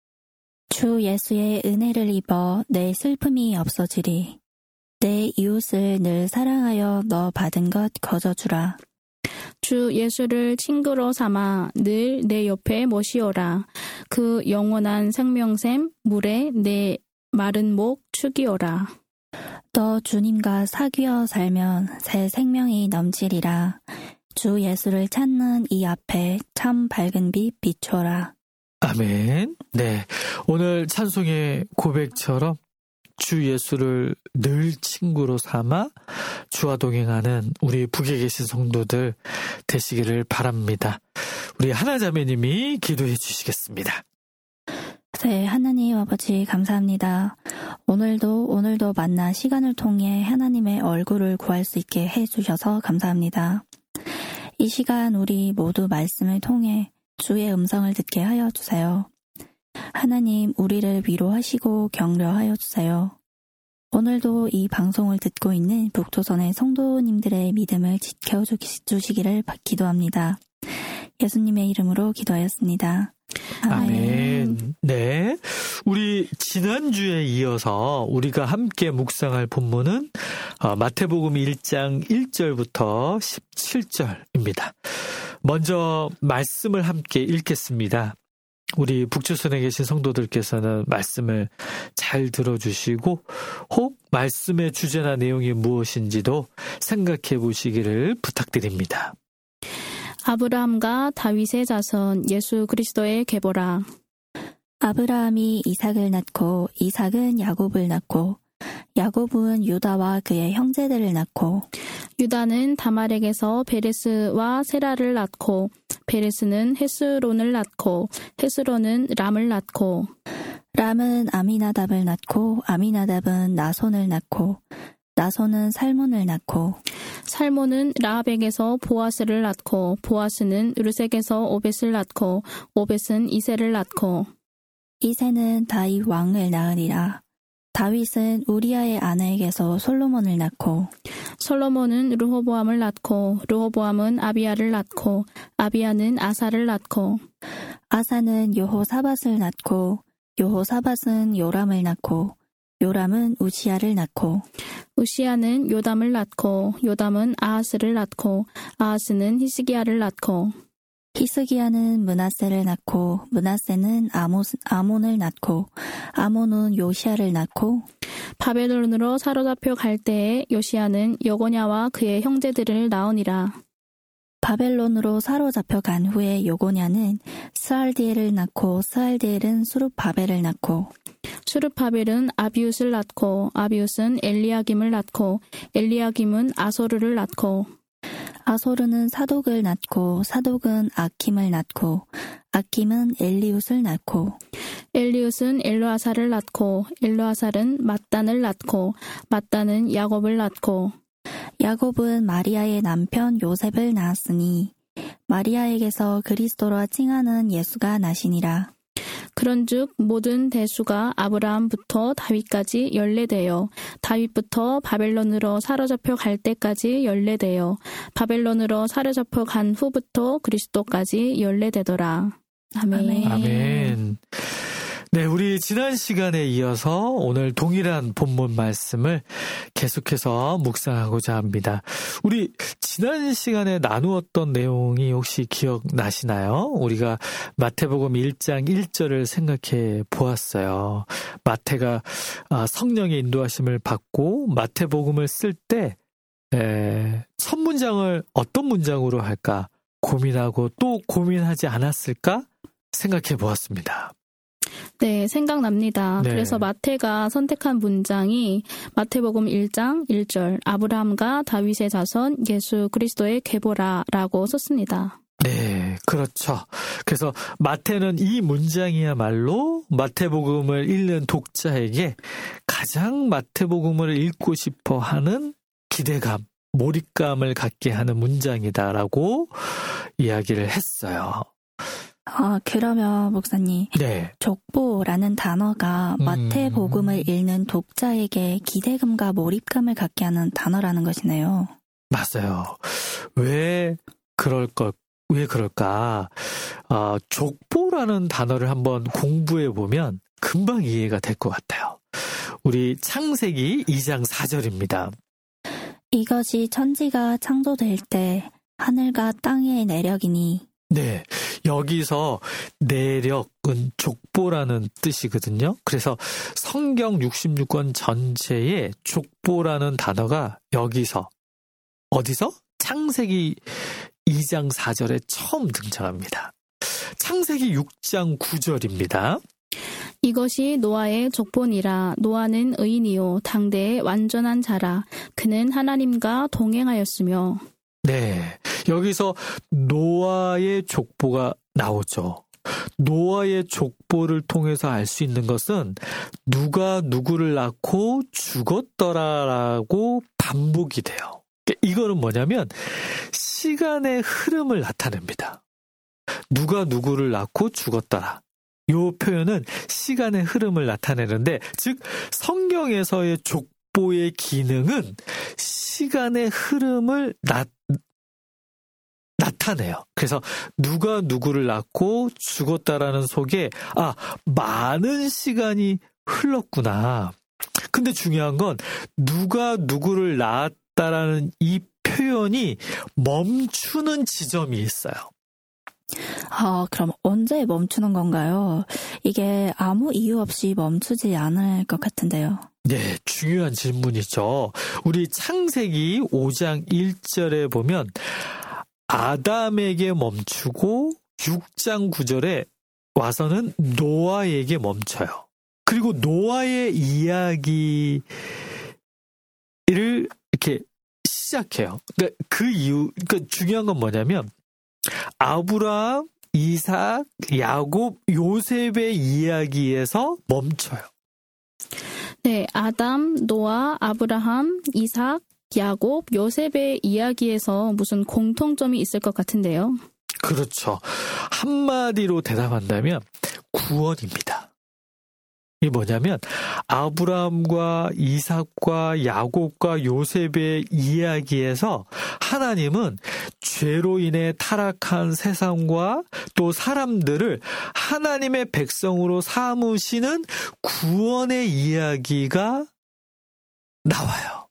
주 예수의 은혜를 입어 내 슬픔이 없어지리. 내 이웃을 늘 사랑하여 너 받은 것 거저주라. 주 예수를 친구로 삼아 늘 내 옆에 모시오라. 그 영원한 생명샘 물에 내 마른 목 축이오라. 너 주님과 사귀어 살면 새 생명이 넘치리라. 주 예수를 찾는 이 앞에 참 밝은 빛 비춰라. 아멘. 네, 오늘 찬송의 고백처럼 주 예수를 늘 친구로 삼아 주와 동행하는 우리 북에 계신 성도들 되시기를 바랍니다. 우리 하나자매님이 기도해 주시겠습니다. 네, 하나님 아버지 감사합니다. 오늘도 오늘도 만나 시간을 통해 하나님의 얼굴을 구할 수 있게 해주셔서 감사합니다. 이 시간 우리 모두 말씀을 통해 주의 음성을 듣게 하여 주세요. 하나님 우리를 위로하시고 격려하여 주세요. 오늘도 이 방송을 듣고 있는 북조선의 성도님들의 믿음을 지켜주시기를 기도합니다. 예수님의 이름으로 기도하였습니다. 아멘. 아멘. 네, 우리 지난주에 이어서 우리가 함께 묵상할 본문은 마태복음 일 장 일 절부터 십칠 절입니다. 먼저 말씀을 함께 읽겠습니다. 우리 북조선에 계신 성도들께서는 말씀을 잘 들어주시고 혹 말씀의 주제나 내용이 무엇인지도 생각해 보시기를 부탁드립니다. 아브라함과 다윗의 자손 예수 그리스도의 계보라. 아브라함이 이삭을 낳고 이삭은 야곱을 낳고 야곱은 유다와 그의 형제들을 낳고 유다는 다말에게서 베레스와 세라를 낳고 베레스는 헤스론을 낳고 헤스론은 람을 낳고 람은 아미나답을 낳고 아미나답은 나손을 낳고 나손은 살몬을 낳고 살몬은 라합에게서 보아스를 낳고 보아스는 르색에서 오벳을 낳고 오벳은 이세를 낳고 이세는 다윗 왕을 낳으리라. 다윗은 우리아의 아내에게서 솔로몬을 낳고 솔로몬은 르호보암을 낳고 르호보암은 아비야를 낳고 아비야는 아사를 낳고 아사는 여호사밧을 낳고 여호사밧은 요람을 낳고 요람은 우시야를 낳고 우시야는 요담을 낳고 요담은 아하스를 낳고 아하스는 히스기야를 낳고 히스기야는 므낫세를 낳고 므낫세는 아모, 아몬을 낳고 아몬은 요시야를 낳고 바벨론으로 사로잡혀 갈 때에 요시야는 여고냐와 그의 형제들을 낳으니라. 바벨론으로 사로잡혀 간 후에 요고냐는 스알디엘을 낳고 스알디엘은 수룹바벨을 낳고 수룹바벨은 아비웃을 낳고 아비웃은 엘리야김을 낳고 엘리야김은 아소르를 낳고 아소르는 사독을 낳고 사독은 아킴을 낳고 아킴은 엘리웃을 낳고 엘리웃은 엘르아살을 낳고 엘르아살은 mat단을 낳고 mat단은 야곱을 낳고 야곱은 마리아의 남편 요셉을 낳았으니 마리아에게서 그리스도라 칭하는 예수가 나시니라. 그런즉 모든 대수가 아브라함부터 다윗까지 연례되어 다윗부터 바벨론으로 사로잡혀 갈 때까지 연례되어 바벨론으로 사로잡혀 간 후부터 그리스도까지 연례되더라. 아멘. 아멘. 네, 우리 지난 시간에 이어서 오늘 동일한 본문 말씀을 계속해서 묵상하고자 합니다. 우리 지난 시간에 나누었던 내용이 혹시 기억나시나요? 우리가 마태복음 일 장 일 절을 생각해 보았어요. 마태가 성령의 인도하심을 받고 마태복음을 쓸 때 첫 문장을 어떤 문장으로 할까 고민하고 또 고민하지 않았을까 생각해 보았습니다. 네, 생각납니다. 네. 그래서 마태가 선택한 문장이 마태복음 일 장 일 절 아브라함과 다윗의 자손 예수 그리스도의 계보라라고 썼습니다. 네, 그렇죠. 그래서 마태는 이 문장이야말로 마태복음을 읽는 독자에게 가장 마태복음을 읽고 싶어 하는 기대감, 몰입감을 갖게 하는 문장이다라고 이야기를 했어요. 아, 그러면 목사님, 네. 족보라는 단어가 음. 마태복음을 읽는 독자에게 기대감과 몰입감을 갖게 하는 단어라는 것이네요. 맞아요. 왜 그럴 걸, 왜 그럴까? 아, 족보라는 단어를 한번 공부해 보면 금방 이해가 될 것 같아요. 우리 창세기 이 장 사 절입니다. 이것이 천지가 창조될 때 하늘과 땅의 내력이니. 네, 여기서 내력은 족보라는 뜻이거든요. 그래서 성경 육십육 권 전체에 족보라는 단어가 여기서, 어디서? 창세기 이 장 사 절에 처음 등장합니다. 창세기 육 장 구 절입니다. 이것이 노아의 족보니라. 노아는 의인이요 당대의 완전한 자라. 그는 하나님과 동행하였으며. 네, 여기서 노아의 족보가 나오죠. 노아의 족보를 통해서 알 수 있는 것은 누가 누구를 낳고 죽었더라라고 반복이 돼요. 이거는 뭐냐면 시간의 흐름을 나타냅니다. 누가 누구를 낳고 죽었더라. 이 표현은 시간의 흐름을 나타내는데, 즉 성경에서의 족보의 기능은 시간의 흐름을 나, 나타내요. 그래서 누가 누구를 낳고 죽었다라는 속에 아, 많은 시간이 흘렀구나. 근데 중요한 건 누가 누구를 낳았다라는 이 표현이 멈추는 지점이 있어요. 아, 그럼 언제 멈추는 건가요? 이게 아무 이유 없이 멈추지 않을 것 같은데요. 네, 중요한 질문이죠. 우리 창세기 오 장 일 절에 보면 아담에게 멈추고 육 장 구 절에 와서는 노아에게 멈춰요. 그리고 노아의 이야기를 이렇게 시작해요. 그러니까 그 이유, 그러니까 중요한 건 뭐냐면 아브라함, 이삭, 야곱, 요셉의 이야기에서 멈춰요. 네, 아담, 노아, 아브라함, 이삭, 야곱, 요셉의 이야기에서 무슨 공통점이 있을 것 같은데요. 그렇죠. 한마디로 대답한다면 구원입니다. 이게 뭐냐면 아브라함과 이삭과 야곱과 요셉의 이야기에서 하나님은 죄로 인해 타락한 세상과 또 사람들을 하나님의 백성으로 삼으시는 구원의 이야기가 나와요.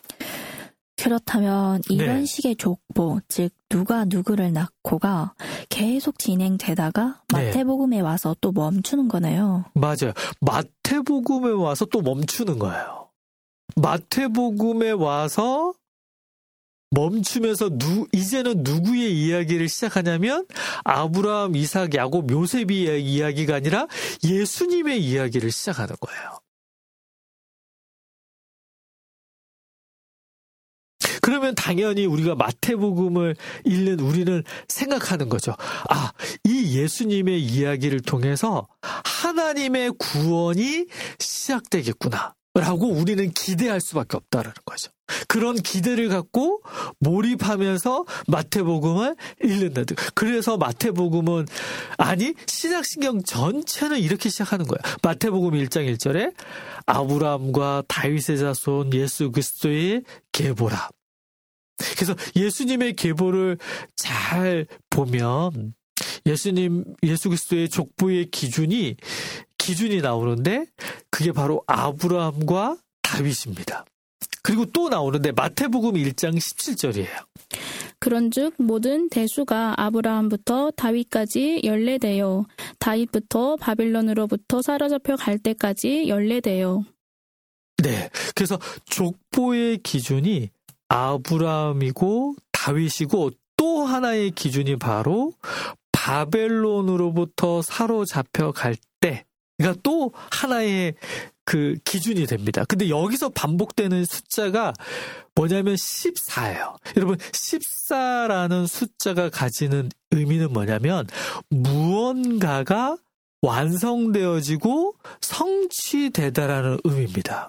그렇다면 이런 네. 식의 족보, 즉 누가 누구를 낳고가 계속 진행되다가 네. 마태복음에 와서 또 멈추는 거네요. 맞아요. 마태복음에 와서 또 멈추는 거예요. 마태복음에 와서 멈추면서 누, 이제는 누구의 이야기를 시작하냐면 아브라함, 이삭, 야곱, 요셉의 이야기가 아니라 예수님의 이야기를 시작하는 거예요. 그러면 당연히 우리가 마태복음을 읽는 우리는 생각하는 거죠. 아, 이 예수님의 이야기를 통해서 하나님의 구원이 시작되겠구나 라고 우리는 기대할 수밖에 없다는 거죠. 그런 기대를 갖고 몰입하면서 마태복음을 읽는다. 그래서 마태복음은, 아니 신약신경 전체는 이렇게 시작하는 거예요. 마태복음 일 장 일 절에 아브라함과 다윗의 자손 예수 그리스도의 계보라. 그래서 예수님의 계보를 잘 보면 예수님, 예수 그리스도의 족보의 기준이 기준이 나오는데 그게 바로 아브라함과 다윗입니다. 그리고 또 나오는데 마태복음 일 장 십칠 절이에요. 그런즉 모든 대수가 아브라함부터 다윗까지 연례되어 다윗부터 바빌론으로부터 사로잡혀 갈 때까지 연례되어. 네, 그래서 족보의 기준이 아브라함이고 다윗이고 또 하나의 기준이 바로 바벨론으로부터 사로잡혀 갈 때, 그러니까 또 하나의 그 기준이 됩니다. 근데 여기서 반복되는 숫자가 뭐냐면 십사예요. 여러분, 십사라는 숫자가 가지는 의미는 뭐냐면 무언가가 완성되어지고 성취되다라는 의미입니다.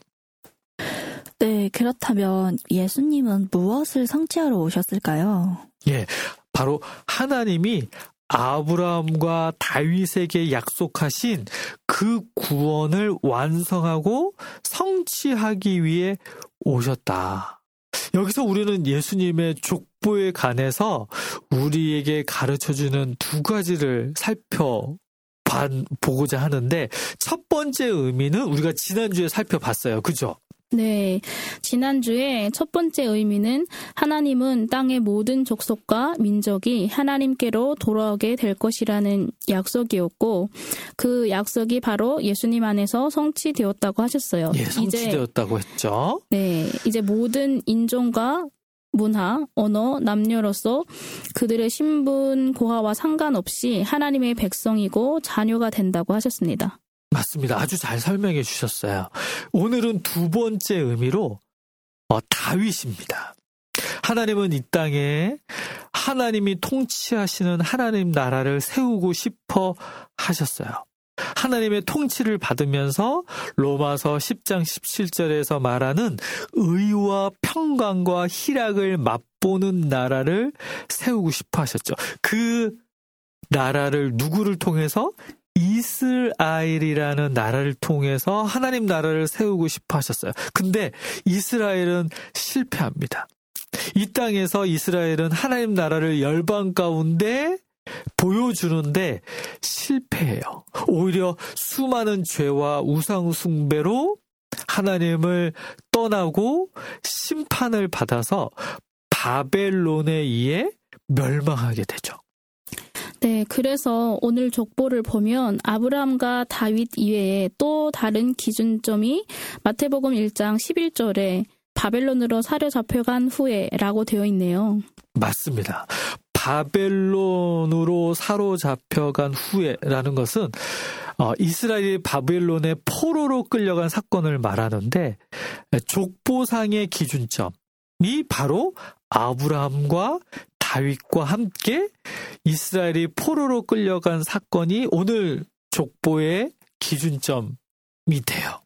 네, 그렇다면 예수님은 무엇을 성취하러 오셨을까요? 예, 바로 하나님이 아브라함과 다윗에게 약속하신 그 구원을 완성하고 성취하기 위해 오셨다. 여기서 우리는 예수님의 족보에 관해서 우리에게 가르쳐주는 두 가지를 살펴보고자 하는데, 첫 번째 의미는 우리가 지난주에 살펴봤어요. 그죠? 네, 지난주에 첫 번째 의미는 하나님은 땅의 모든 족속과 민족이 하나님께로 돌아오게 될 것이라는 약속이었고, 그 약속이 바로 예수님 안에서 성취되었다고 하셨어요. 예, 성취되었다고 이제, 했죠. 네, 이제 모든 인종과 문화, 언어, 남녀로서 그들의 신분, 고하와 상관없이 하나님의 백성이고 자녀가 된다고 하셨습니다. 맞습니다. 아주 잘 설명해 주셨어요. 오늘은 두 번째 의미로 어, 다윗입니다. 하나님은 이 땅에 하나님이 통치하시는 하나님 나라를 세우고 싶어 하셨어요. 하나님의 통치를 받으면서 로마서 십 장 십칠 절에서 말하는 의와 평강과 희락을 맛보는 나라를 세우고 싶어 하셨죠. 그 나라를 누구를 통해서? 이스라엘이라는 나라를 통해서 하나님 나라를 세우고 싶어 하셨어요. 근데 이스라엘은 실패합니다. 이 땅에서 이스라엘은 하나님 나라를 열방 가운데 보여주는데 실패해요. 오히려 수많은 죄와 우상 숭배로 하나님을 떠나고 심판을 받아서 바벨론에 의해 멸망하게 되죠. 네, 그래서 오늘 족보를 보면 아브라함과 다윗 이외에 또 다른 기준점이 마태복음 일 장 십일 절에 바벨론으로 사로잡혀간 후에라고 되어 있네요. 맞습니다. 바벨론으로 사로잡혀간 후에라는 것은 어, 이스라엘이 바벨론의 포로로 끌려간 사건을 말하는데, 족보상의 기준점이 바로 아브라함과 다윗과 함께 이스라엘이 포로로 끌려간 사건이 오늘 족보의 기준점이 돼요.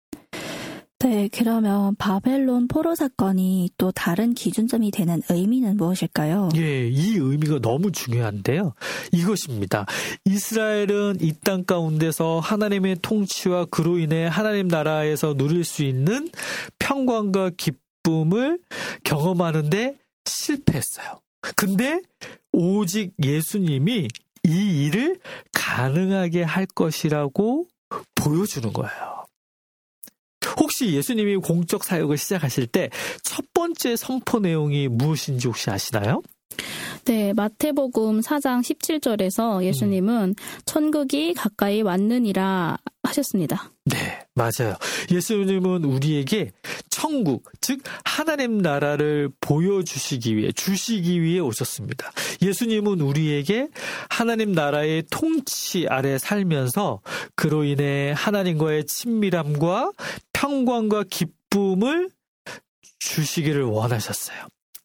네, 그러면 바벨론 포로 사건이 또 다른 기준점이 되는 의미는 무엇일까요? 예, 이 의미가 너무 중요한데요. 이것입니다. 이스라엘은 이 땅 가운데서 하나님의 통치와 그로 인해 하나님 나라에서 누릴 수 있는 평강과 기쁨을 경험하는데 실패했어요. 근데 오직 예수님이 이 일을 가능하게 할 것이라고 보여주는 거예요. 혹시 예수님이 공적 사역을 시작하실 때 첫 번째 선포 내용이 무엇인지 혹시 아시나요? 네, 마태복음 사 장 십칠 절에서 예수님은 음. 천국이 가까이 왔느니라 하셨습니다. 네, 맞아요. 예수님은 우리에게 천국, 즉 하나님 나라를 보여주시기 위해, 주시기 위해 오셨습니다. 예수님은 우리에게 하나님 나라의 통치 아래 살면서 그로 인해 하나님과의 친밀함과 평강과 기쁨을 주시기를 원하셨어요.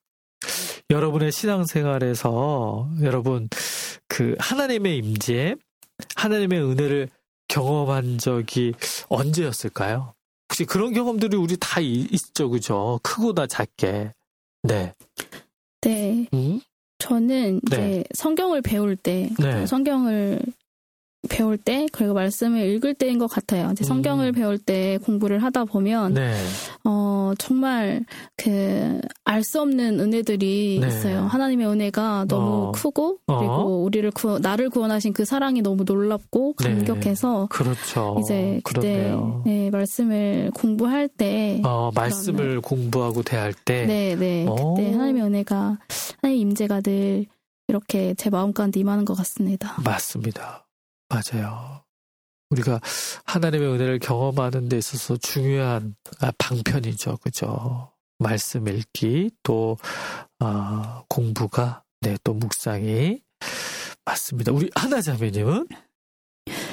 여러분의 신앙생활에서 여러분 그 하나님의 임재, 하나님의 은혜를 경험한 적이 언제였을까요? 혹시 그런 경험들이 우리 다 있죠, 그죠? 크고나 작게. 네. 네. 음? 저는 이제 네. 성경을 배울 때, 네. 성경을 배울 때, 그리고 말씀을 읽을 때인 것 같아요. 이제 성경을 음. 배울 때 공부를 하다 보면, 네. 어, 정말 그, 알 수 없는 은혜들이 네. 있어요. 하나님의 은혜가 너무 어. 크고, 그리고 어. 우리를 구, 나를 구원하신 그 사랑이 너무 놀랍고, 감격해서, 네. 그렇죠. 이제 그때, 네, 말씀을 공부할 때, 어, 말씀을 그러면, 공부하고 대할 때, 네, 네. 오. 그때 하나님의 은혜가, 하나님의 임재가 늘 이렇게 제 마음 가운데 임하는 것 같습니다. 맞습니다. 맞아요. 우리가 하나님의 은혜를 경험하는 데 있어서 중요한 방편이죠. 그죠? 말씀 읽기, 또, 어, 공부가, 네, 또 묵상이. 맞습니다. 우리 하나자매님은?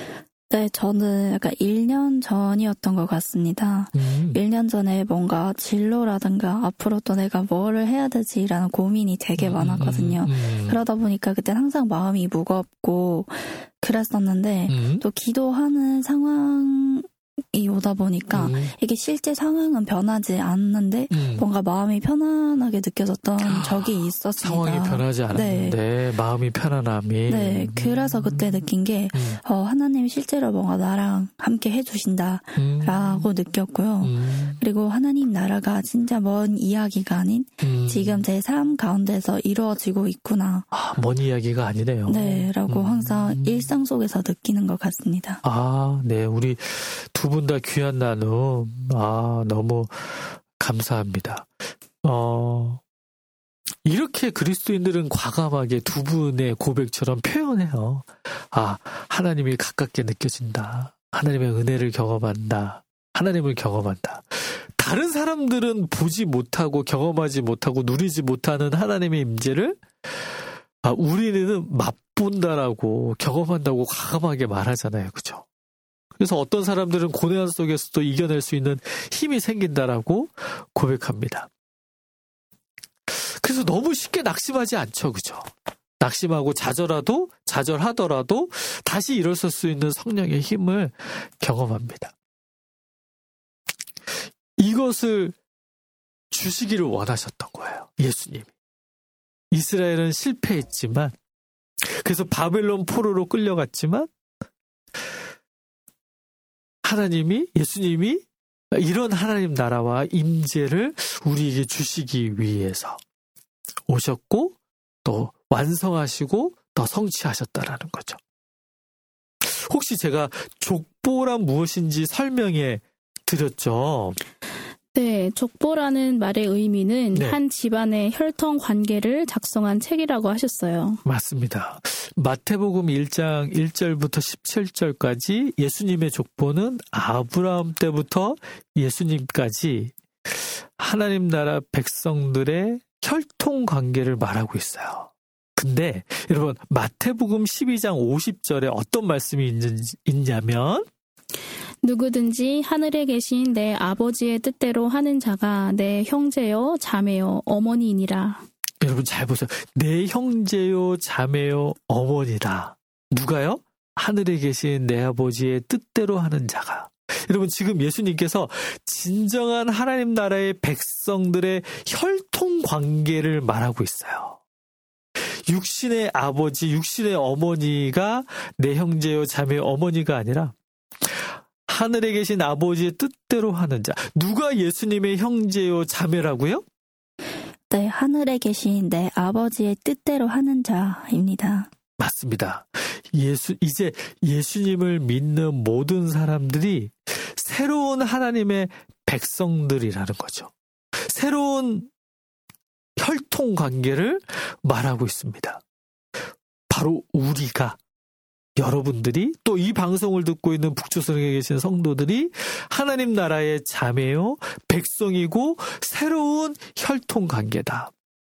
네, 저는 약간 일 년 전이었던 것 같습니다. 음. 일 년 전에 뭔가 진로라든가 앞으로 또 내가 뭐를 해야 되지라는 고민이 되게 음, 많았거든요. 음, 음. 그러다 보니까 그때 항상 마음이 무겁고 그랬었는데 음. 또 기도하는 상황 이 오다 보니까 음. 이게 실제 상황은 변하지 않는데 음. 뭔가 마음이 편안하게 느껴졌던 아, 적이 있었습니다. 상황이 변하지 않았는데 네. 마음이 편안함이. 네, 그래서 그때 느낀 게 음. 어, 하나님이 실제로 뭔가 나랑 함께 해주신다라고 음. 느꼈고요. 음. 그리고 하나님 나라가 진짜 먼 이야기가 아닌 음. 지금 제 삶 가운데서 이루어지고 있구나. 아, 먼 이야기가 아니네요. 네, 라고 항상 일상 속에서 느끼는 것 같습니다. 아, 네, 우리 두 분 다 귀한 나눔, 아, 너무 감사합니다. 어, 이렇게 그리스도인들은 과감하게 두 분의 고백처럼 표현해요. 아, 하나님이 가깝게 느껴진다. 하나님의 은혜를 경험한다. 하나님을 경험한다. 다른 사람들은 보지 못하고 경험하지 못하고 누리지 못하는 하나님의 임재를 아, 우리는 맛본다라고 경험한다고 과감하게 말하잖아요. 그죠? 그래서 어떤 사람들은 고난 속에서도 이겨낼 수 있는 힘이 생긴다라고 고백합니다. 그래서 너무 쉽게 낙심하지 않죠. 그죠? 낙심하고 좌절하도, 좌절하더라도 다시 일어설 수 있는 성령의 힘을 경험합니다. 이것을 주시기를 원하셨던 거예요. 예수님이. 이스라엘은 실패했지만, 그래서 바벨론 포로로 끌려갔지만, 하나님이, 예수님이 이런 하나님 나라와 임재를 우리에게 주시기 위해서 오셨고 또 완성하시고 더 성취하셨다라는 거죠. 혹시 제가 족보란 무엇인지 설명해 드렸죠? 네, 족보라는 말의 의미는 네. 한 집안의 혈통 관계를 작성한 책이라고 하셨어요. 맞습니다. 마태복음 일 장 일 절부터 십칠 절까지 예수님의 족보는 아브라함 때부터 예수님까지 하나님 나라 백성들의 혈통 관계를 말하고 있어요. 근데 여러분 마태복음 십이 장 오십 절에 어떤 말씀이 있냐면 누구든지 하늘에 계신 내 아버지의 뜻대로 하는 자가 내 형제요 자매요 어머니이니라. 여러분 잘 보세요. 내 형제요 자매요 어머니다. 누가요? 하늘에 계신 내 아버지의 뜻대로 하는 자가. 여러분 지금 예수님께서 진정한 하나님 나라의 백성들의 혈통 관계를 말하고 있어요. 육신의 아버지, 육신의 어머니가 내 형제요 자매요 어머니가 아니라 하늘에 계신 아버지의 뜻대로 하는 자. 누가 예수님의 형제요 자매라고요? 네, 하늘에 계신 내 아버지의 뜻대로 하는 자입니다. 맞습니다. 예수, 이제 예수님을 믿는 모든 사람들이 새로운 하나님의 백성들이라는 거죠. 새로운 혈통 관계를 말하고 있습니다. 바로 우리가 여러분들이 또 이 방송을 듣고 있는 북조선에 계신 성도들이 하나님 나라의 자매요, 백성이고 새로운 혈통 관계다.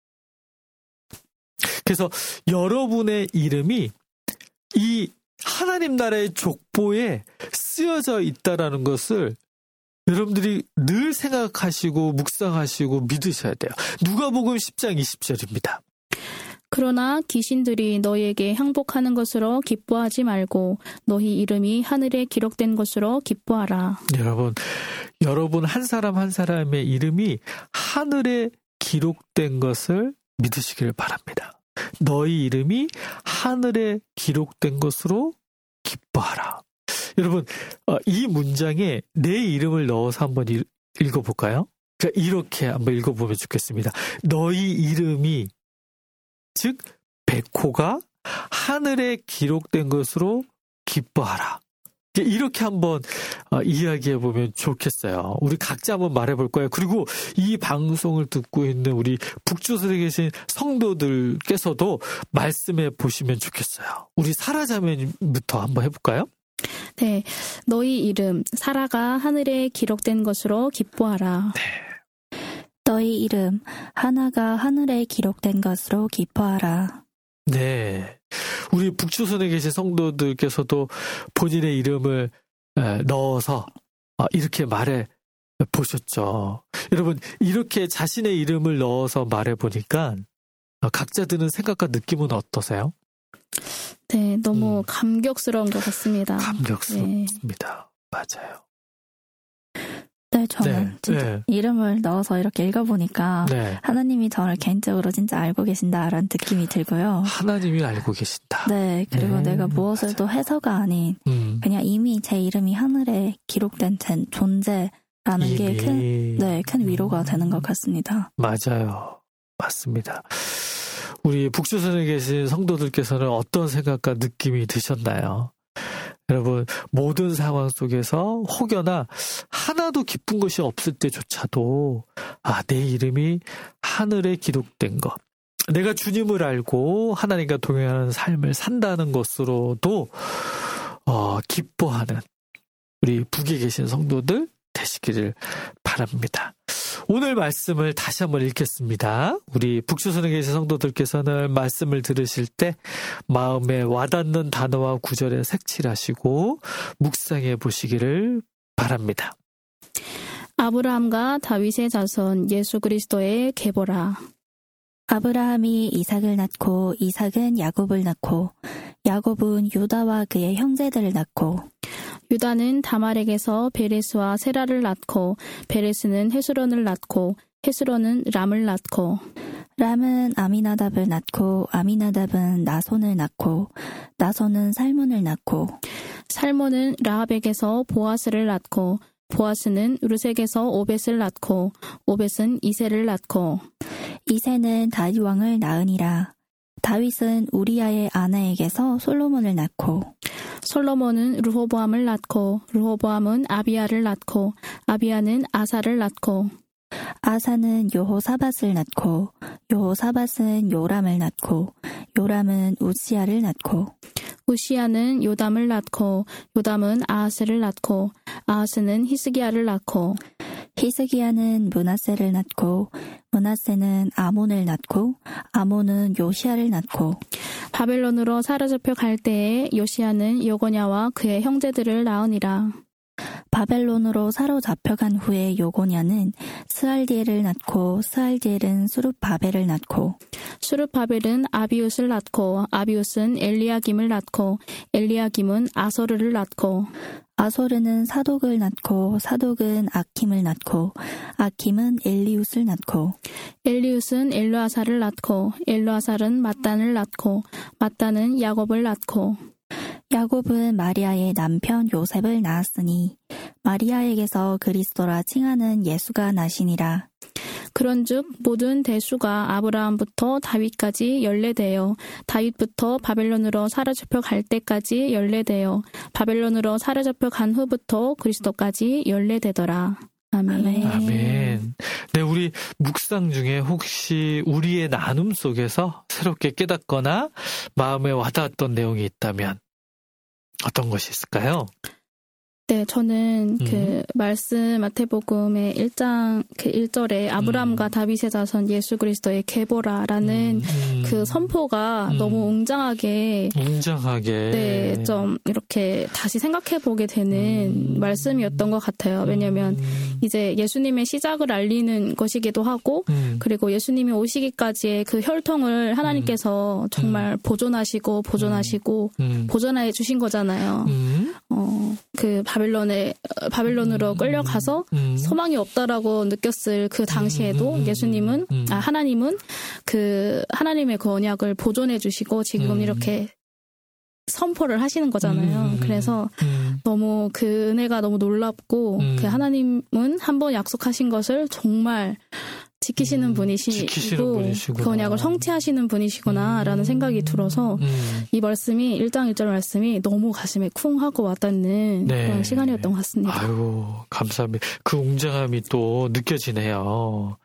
그래서 여러분의 이름이 이 하나님 나라의 족보에 쓰여져 있다라는 것을 여러분들이 늘 생각하시고 묵상하시고 믿으셔야 돼요. 누가복음 십 장 이십 절입니다. 그러나 귀신들이 너희에게 항복하는 것으로 기뻐하지 말고 너희 이름이 하늘에 기록된 것으로 기뻐하라. 여러분, 여러분 한 사람 한 사람의 이름이 하늘에 기록된 것을 믿으시길 바랍니다. 너희 이름이 하늘에 기록된 것으로 기뻐하라. 여러분, 이 문장에 내 이름을 넣어서 한번 읽어볼까요? 그러니까 이렇게 한번 읽어보면 좋겠습니다. 너희 이름이 즉 백호가 하늘에 기록된 것으로 기뻐하라. 이렇게 한번 이야기해보면 좋겠어요. 우리 각자 한번 말해볼 거예요. 그리고 이 방송을 듣고 있는 우리 북조선에 계신 성도들께서도 말씀해 보시면 좋겠어요. 우리 사라자매부터 한번 해볼까요? 네, 너희 이름 사라가 하늘에 기록된 것으로 기뻐하라. 네. 너희 이름 하나가 하늘에 기록된 것으로 기뻐하라. 네. 우리 북조선에 계신 성도들께서도 본인의 이름을 넣어서 이렇게 말해 보셨죠. 여러분, 이렇게 자신의 이름을 넣어서 말해 보니까 각자 드는 생각과 느낌은 어떠세요? 네, 너무 음. 감격스러운 것 같습니다. 감격스럽습니다. 네. 맞아요. 네, 저는 네, 진짜 네. 이름을 넣어서 이렇게 읽어보니까 네. 하나님이 저를 개인적으로 진짜 알고 계신다라는 느낌이 들고요. 하나님이 알고 계신다. 네, 그리고 네, 내가 무엇을 맞아요. 또 해서가 아닌 음. 그냥 이미 제 이름이 하늘에 기록된 제 존재라는 게 큰, 네, 큰 위로가 음. 되는 것 같습니다. 맞아요. 맞습니다. 우리 북조선에 계신 성도들께서는 어떤 생각과 느낌이 드셨나요? 여러분, 모든 상황 속에서 혹여나 하나도 기쁜 것이 없을 때조차도 아, 내 이름이 하늘에 기록된 것, 내가 주님을 알고 하나님과 동행하는 삶을 산다는 것으로도 어, 기뻐하는 우리 북에 계신 성도들 되시기를 바랍니다. 오늘 말씀을 다시 한번 읽겠습니다. 우리 북조선에 계신 성도들께서는 말씀을 들으실 때 마음에 와닿는 단어와 구절에 색칠하시고 묵상해 보시기를 바랍니다. 아브라함과 다윗의 자손 예수 그리스도의 계보라. 아브라함이 이삭을 낳고 이삭은 야곱을 낳고 야곱은 유다와 그의 형제들을 낳고 유다는 다말에게서 베레스와 세라를 낳고 베레스는 헤스론을 낳고 헤스론은 람을 낳고 람은 아미나답을 낳고 아미나답은 나손을 낳고 나손은 살몬을 낳고 살몬은 라합에게서 보아스를 낳고 보아스는 르색에서 오벳을 낳고 오벳은 이세를 낳고 이세는 다윗 왕을 낳으니라. 다윗은 우리아의 아내에게서 솔로몬을 낳고 솔로몬은 르호보암을 낳고 르호보암은 아비야를 낳고 아비야는 아사를 낳고 아사는 여호사밧을 낳고 여호사밧은 요람을 낳고 요람은 우시야를 낳고 우시야는 요담을 낳고 요담은 아하스를 낳고 아하스는 히스기야를 낳고 히스기야는 므낫세를 낳고 므낫세는 아몬을 낳고 아몬은 요시야를 낳고 바벨론으로 사로잡혀 갈 때에 요시야는 요고냐와 그의 형제들을 낳으니라. 바벨론으로 사로잡혀간 후에 요고냐는 스알디엘을 낳고 스알디엘은 수룹바벨을 낳고 수룹바벨은 아비웃을 낳고 아비웃은 엘리야김을 낳고 엘리야김은 아소르를 낳고 아소르는 사독을 낳고 사독은 아킴을 낳고 아킴은 엘리웃을 낳고 엘리웃은 엘르아사를 낳고 엘르아살은 mat단을 낳고 mat단은 야곱을 낳고 야곱은 마리아의 남편 요셉을 낳았으니 마리아에게서 그리스도라 칭하는 예수가 나시니라. 그런즉 모든 대수가 아브라함부터 다윗까지 연례되어 다윗부터 바벨론으로 사로잡혀 갈 때까지 연례되어 바벨론으로 사로잡혀 간 후부터 그리스도까지 연례되더라. 아멘. 아멘. 네, 우리 묵상 중에 혹시 우리의 나눔 속에서 새롭게 깨닫거나 마음에 와닿았던 내용이 있다면 어떤 것이 있을까요? 네, 저는 음. 그 말씀 마태복음의 일 장 그 일 절에 아브라함과 음. 다윗의 자손 예수 그리스도의 계보라라는 음. 그 선포가 음. 너무 웅장하게 웅장하게 네, 좀 이렇게 다시 생각해 보게 되는 음. 말씀이었던 것 같아요. 왜냐하면 음. 이제 예수님의 시작을 알리는 것이기도 하고 음. 그리고 예수님이 오시기까지의 그 혈통을 하나님께서 음. 정말 보존하시고 보존하시고 음. 보존해 주신 거잖아요. 음. 어, 그 바벨론에 바벨론으로 음, 끌려가서 음. 소망이 없다라고 느꼈을 그 당시에도 음, 예수님은 음. 아 하나님은 그 하나님의 그 언약을 보존해 주시고 지금 음. 이렇게 선포를 하시는 거잖아요. 음. 그래서 음. 너무 그 은혜가 너무 놀랍고 음. 그 하나님은 한번 약속하신 것을 정말 지키시는 음, 분이시고 그 언약을 성취하시는 분이시구나라는 음, 생각이 들어서 음. 이 말씀이 일 장 일 절 말씀이 너무 가슴에 쿵 하고 와닿는 네. 그런 시간이었던 것 같습니다. 아유, 감사합니다. 그 웅장함이 또 느껴지네요.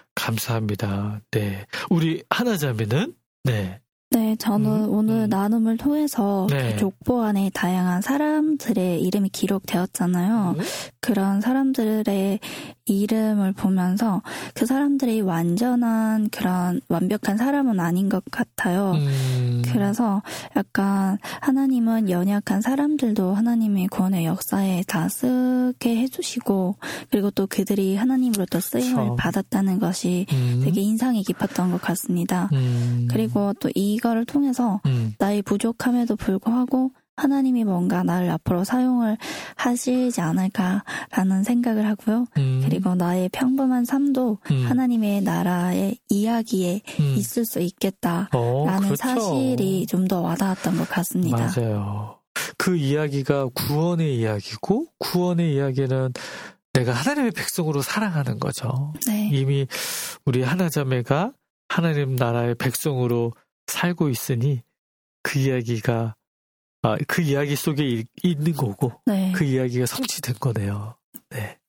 감사합니다. 네, 우리 하나자매는 네. 네, 저는 음, 오늘 음. 나눔을 통해서 네. 그 족보 안에 다양한 사람들의 이름이 기록되었잖아요. 음. 그런 사람들의 이름을 보면서 그 사람들이 완전한 그런 완벽한 사람은 아닌 것 같아요. 음. 그래서 약간 하나님은 연약한 사람들도 하나님의 구원의 역사에 다 쓰게 해주시고 그리고 또 그들이 하나님으로부터 쓰임을 그렇죠. 받았다는 것이 음. 되게 인상이 깊었던 것 같습니다. 음. 그리고 또 이거를 통해서 음. 나의 부족함에도 불구하고 하나님이 뭔가 나를 앞으로 사용을 하시지 않을까라는 생각을 하고요. 음. 그리고 나의 평범한 삶도 음. 하나님의 나라의 이야기에 음. 있을 수 있겠다라는 어, 그렇죠. 사실이 좀 더 와닿았던 것 같습니다. 맞아요. 그 이야기가 구원의 이야기고 구원의 이야기는 내가 하나님의 백성으로 살아가는 거죠. 네. 이미 우리 하나자매가 하나님 나라의 백성으로 살고 있으니 그 이야기가 아, 그 이야기 속에 있는 거고 네. 그 이야기가 성취된 거네요. 네,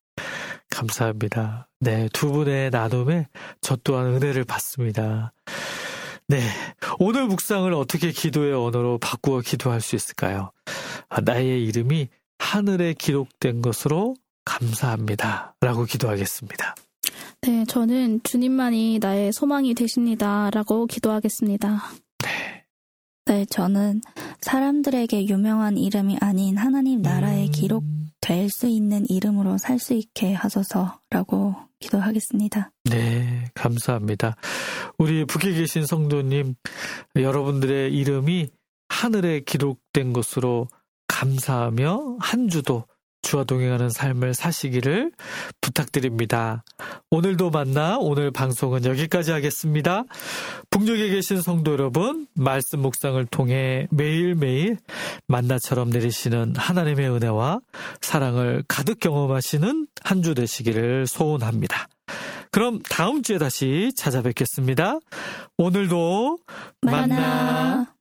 감사합니다. 네, 두 분의 나눔에 저 또한 은혜를 받습니다. 네, 오늘 묵상을 어떻게 기도의 언어로 바꾸어 기도할 수 있을까요? 아, 나의 이름이 하늘에 기록된 것으로 감사합니다. 라고 기도하겠습니다. 네, 저는 주님만이 나의 소망이 되십니다. 라고 기도하겠습니다. 네. 네, 저는 사람들에게 유명한 이름이 아닌 하나님 나라에 음... 기록될 수 있는 이름으로 살 수 있게 하소서라고 기도하겠습니다. 네, 감사합니다. 우리 북에 계신 성도님, 여러분들의 이름이 하늘에 기록된 것으로 감사하며 한 주도 주와 동행하는 삶을 사시기를 부탁드립니다. 오늘도 만나 오늘 방송은 여기까지 하겠습니다. 북녘에 계신 성도 여러분, 말씀 묵상을 통해 매일매일 만나처럼 내리시는 하나님의 은혜와 사랑을 가득 경험하시는 한 주 되시기를 소원합니다. 그럼 다음 주에 다시 찾아뵙겠습니다. 오늘도 만나. 만나.